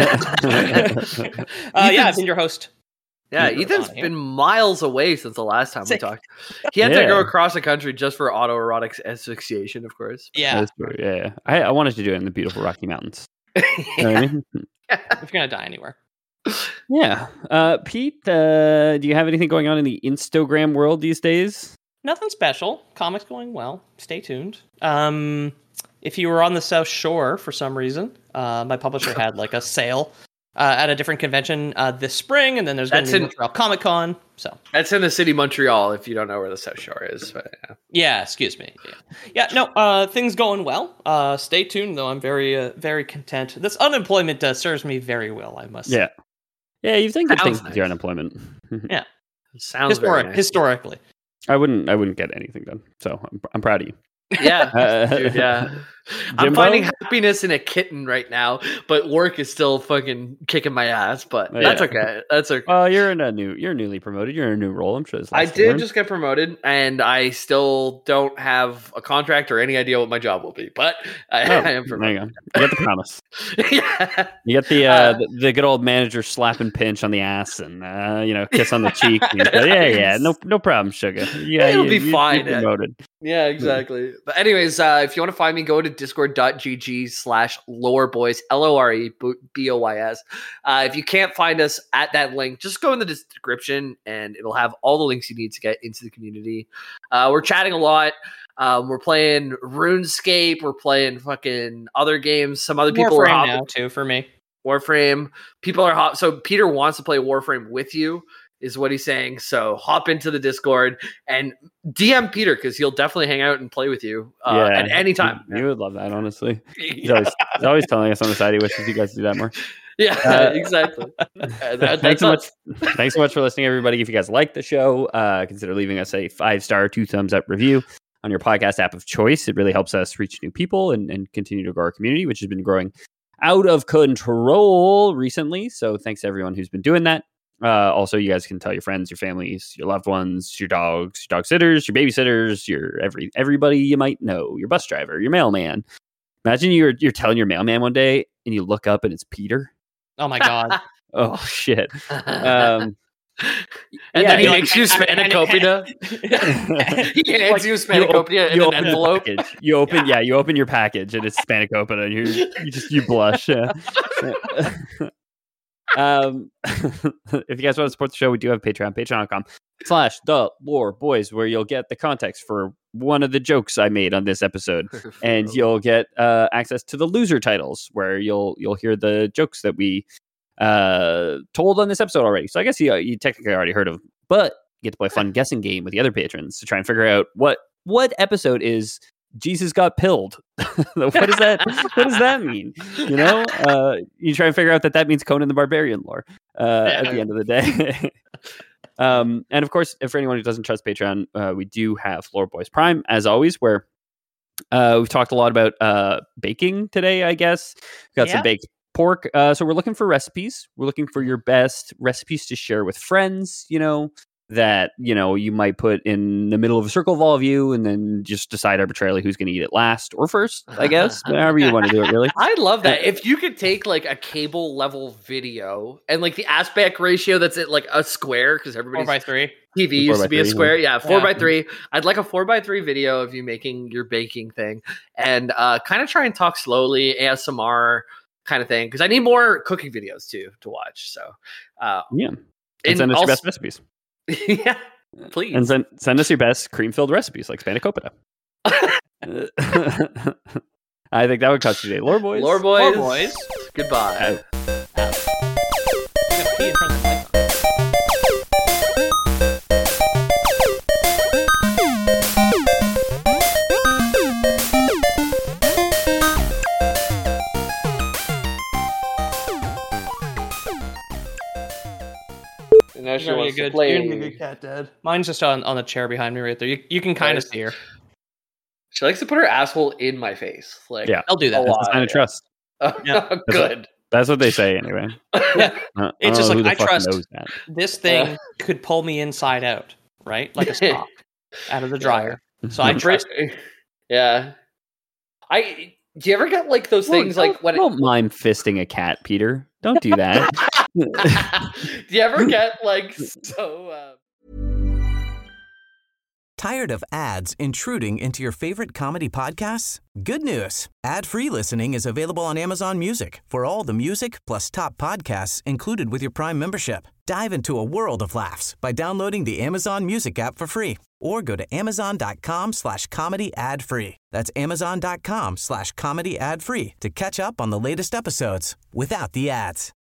Speaker 2: yeah, I've been your host.
Speaker 4: Yeah,
Speaker 2: Peter
Speaker 4: Ethan's
Speaker 2: O'Donoghue.
Speaker 4: been miles away since the last time
Speaker 2: Sick.
Speaker 4: we talked. He had to
Speaker 3: Yeah.
Speaker 4: go across the country just for autoerotic asphyxiation, of course.
Speaker 2: Yeah,
Speaker 3: That's true. Yeah, yeah. I, I wanted to do it in the beautiful Rocky Mountains. You know what I mean?
Speaker 2: if you're gonna die anywhere.
Speaker 3: Yeah. Uh, Pete, uh, do you have anything going on in the Instagram world these days?
Speaker 2: Nothing special. Comics going well. Stay tuned. Um, if you were on the South Shore for some reason, uh, my publisher had like a sale uh, at a different convention uh, this spring, and then there's going
Speaker 4: That's
Speaker 2: to be
Speaker 4: in-
Speaker 2: Montreal Comic Con. So
Speaker 4: That's in the city Montreal, if you don't know where the South Shore is. But, yeah.
Speaker 2: yeah, excuse me. Yeah, yeah no, uh, things going well. Uh, stay tuned, though. I'm very, uh, very content. This unemployment uh, serves me very well, I must.
Speaker 3: Yeah. Yeah, you've done good
Speaker 4: Sounds
Speaker 3: things with your
Speaker 4: nice.
Speaker 3: unemployment.
Speaker 2: Yeah.
Speaker 4: Sounds
Speaker 2: Historic,
Speaker 4: very nice.
Speaker 2: historically.
Speaker 3: I wouldn't. I wouldn't get anything done. So I'm, I'm proud of you.
Speaker 4: Yeah,
Speaker 3: Uh,
Speaker 4: dude, yeah. I'm
Speaker 3: Jimbo?
Speaker 4: finding happiness in a kitten right now, but work is still fucking kicking my ass. But
Speaker 3: Oh,
Speaker 4: that's
Speaker 3: yeah.
Speaker 4: okay. That's okay.
Speaker 3: Well, you're in a new. You're newly promoted. You're in a new role. I'm sure. there's
Speaker 4: I
Speaker 3: lots to
Speaker 4: did
Speaker 3: learn.
Speaker 4: just get promoted, and I still don't have a contract or any idea what my job will be. But I,
Speaker 3: Oh,
Speaker 4: I am
Speaker 3: there
Speaker 4: promoted.
Speaker 3: you go. You get the promise.
Speaker 4: yeah.
Speaker 3: You get the, uh,
Speaker 4: Uh,
Speaker 3: the the good old manager slap and pinch on the ass, and uh, you know, kiss on the cheek. And you go, yeah, yeah, no, no problem, sugar. Yeah,
Speaker 4: It'll
Speaker 3: you-
Speaker 4: be
Speaker 3: you- you're
Speaker 4: fine.
Speaker 3: promoted.
Speaker 4: Yeah, exactly. But anyways, uh, if you want to find me, go to discord.gg slash lore boys, L O R E B O Y S. Uh, if you can't find us at that link, just go in the description and it'll have all the links you need to get into the community. Uh, we're chatting a lot. Um, we're playing RuneScape. We're playing fucking other games. Some other people are
Speaker 2: Warframe
Speaker 4: hopping.
Speaker 2: now, too, for me.
Speaker 4: Warframe. People are hop. So Peter wants to play Warframe with you, is what he's saying. So hop into the Discord and D M Peter because he'll definitely hang out and play with you uh, at any time.
Speaker 3: You, you would love that, honestly. He's
Speaker 4: Yeah,
Speaker 3: always, he's always telling us on the side he wishes you guys to do that more.
Speaker 4: yeah
Speaker 3: Uh,
Speaker 4: exactly. And that-
Speaker 3: Thanks
Speaker 4: that's
Speaker 3: so
Speaker 4: us.
Speaker 3: much. Thanks so much for listening, everybody. If you guys like the show, uh, consider leaving us a five star, two thumbs up review on your podcast app of choice. It really helps us reach new people and, and continue to grow our community, which has been growing out of control recently. So thanks to everyone who's been doing that. Uh, also, you guys can tell your friends, your families, your loved ones, your dogs, your dog sitters, your babysitters, your every everybody you might know, your bus driver, your mailman. Imagine you're you're telling your mailman one day and you look up and it's Peter.
Speaker 2: Oh, my God.
Speaker 3: Oh shit. Um,
Speaker 4: and
Speaker 3: yeah,
Speaker 4: then he
Speaker 3: you-
Speaker 4: makes you spanakopita. He hands you a spanakopita in
Speaker 3: you
Speaker 4: an
Speaker 3: open the
Speaker 4: envelope.
Speaker 3: package. You open, yeah, you open your package and it's spanakopita, and you you just you blush. Yeah. um, if you guys want to support the show, we do have Patreon, patreon.com slash the lore boys, where you'll get the context for one of the jokes I made on this episode. And you'll get uh, access to the loser titles, where you'll you'll hear the jokes that we uh, told on this episode already. So I guess you, you technically already heard of them, but you get to play a fun guessing game with the other patrons to try and figure out what what episode is Jesus got pilled. What does that what does that mean? You know, uh, you try and figure out that that means Conan the Barbarian lore uh, yeah. at the end of the day. um, and of course, for anyone who doesn't trust Patreon, uh, we do have Lore Boys Prime, as always, where uh, we've talked a lot about uh, baking today, I guess. We've got yeah. some baked pork. Uh, so we're looking for recipes. We're looking for your best recipes to share with friends, you know, that, you know, you might put in the middle of a circle of all of you and then just decide arbitrarily who's going to eat it last or first, I guess. However you want to do it, really.
Speaker 4: I love that. If you could take like a cable level video and like the aspect ratio that's at like a square, because everybody's
Speaker 2: four by three
Speaker 4: T V used to be a square. Yeah, four yeah. by three. I'd like a four by three video of you making your baking thing and uh, kind of try and talk slowly, A S M R kind of thing, because I need more cooking videos too to watch. So uh,
Speaker 3: yeah, and send us also, your best recipes.
Speaker 4: Yeah, please.
Speaker 3: And send, send us your best cream-filled recipes like spanakopita. I think that would cost you today. Lore Boys.
Speaker 4: Lore Boys.
Speaker 2: Lore Boys.
Speaker 4: Goodbye.
Speaker 2: Uh, pee in front of the mic.
Speaker 4: Now she
Speaker 2: You're
Speaker 4: wants
Speaker 2: good,
Speaker 4: to play.
Speaker 2: You're gonna be a good cat, Dad. Mine's just on, on the chair behind me right there. You you can kind of see her.
Speaker 4: She likes to put her asshole in my face. Like,
Speaker 3: yeah,
Speaker 2: I'll do that.
Speaker 3: That's a sign of trust.
Speaker 4: Oh, yeah.
Speaker 3: That's
Speaker 4: Good.
Speaker 3: What, that's what they say anyway.
Speaker 2: Yeah,
Speaker 3: uh,
Speaker 2: it's just like I trust
Speaker 3: that.
Speaker 2: this thing uh, could pull me inside out, right? Like a sock out of the dryer. So I trust.
Speaker 4: Yeah. I. Do you ever get like those well, things like when
Speaker 3: don't
Speaker 4: it,
Speaker 3: mind fisting a cat, Peter? Don't do that.
Speaker 4: Do you ever get like so? Uh...
Speaker 8: Tired of ads intruding into your favorite comedy podcasts? Good news! Ad-free listening is available on Amazon Music for all the music plus top podcasts included with your Prime membership. Dive into a world of laughs by downloading the Amazon Music app for free or go to amazon.com slash comedy ad free. That's amazon.com slash comedy ad free to catch up on the latest episodes without the ads.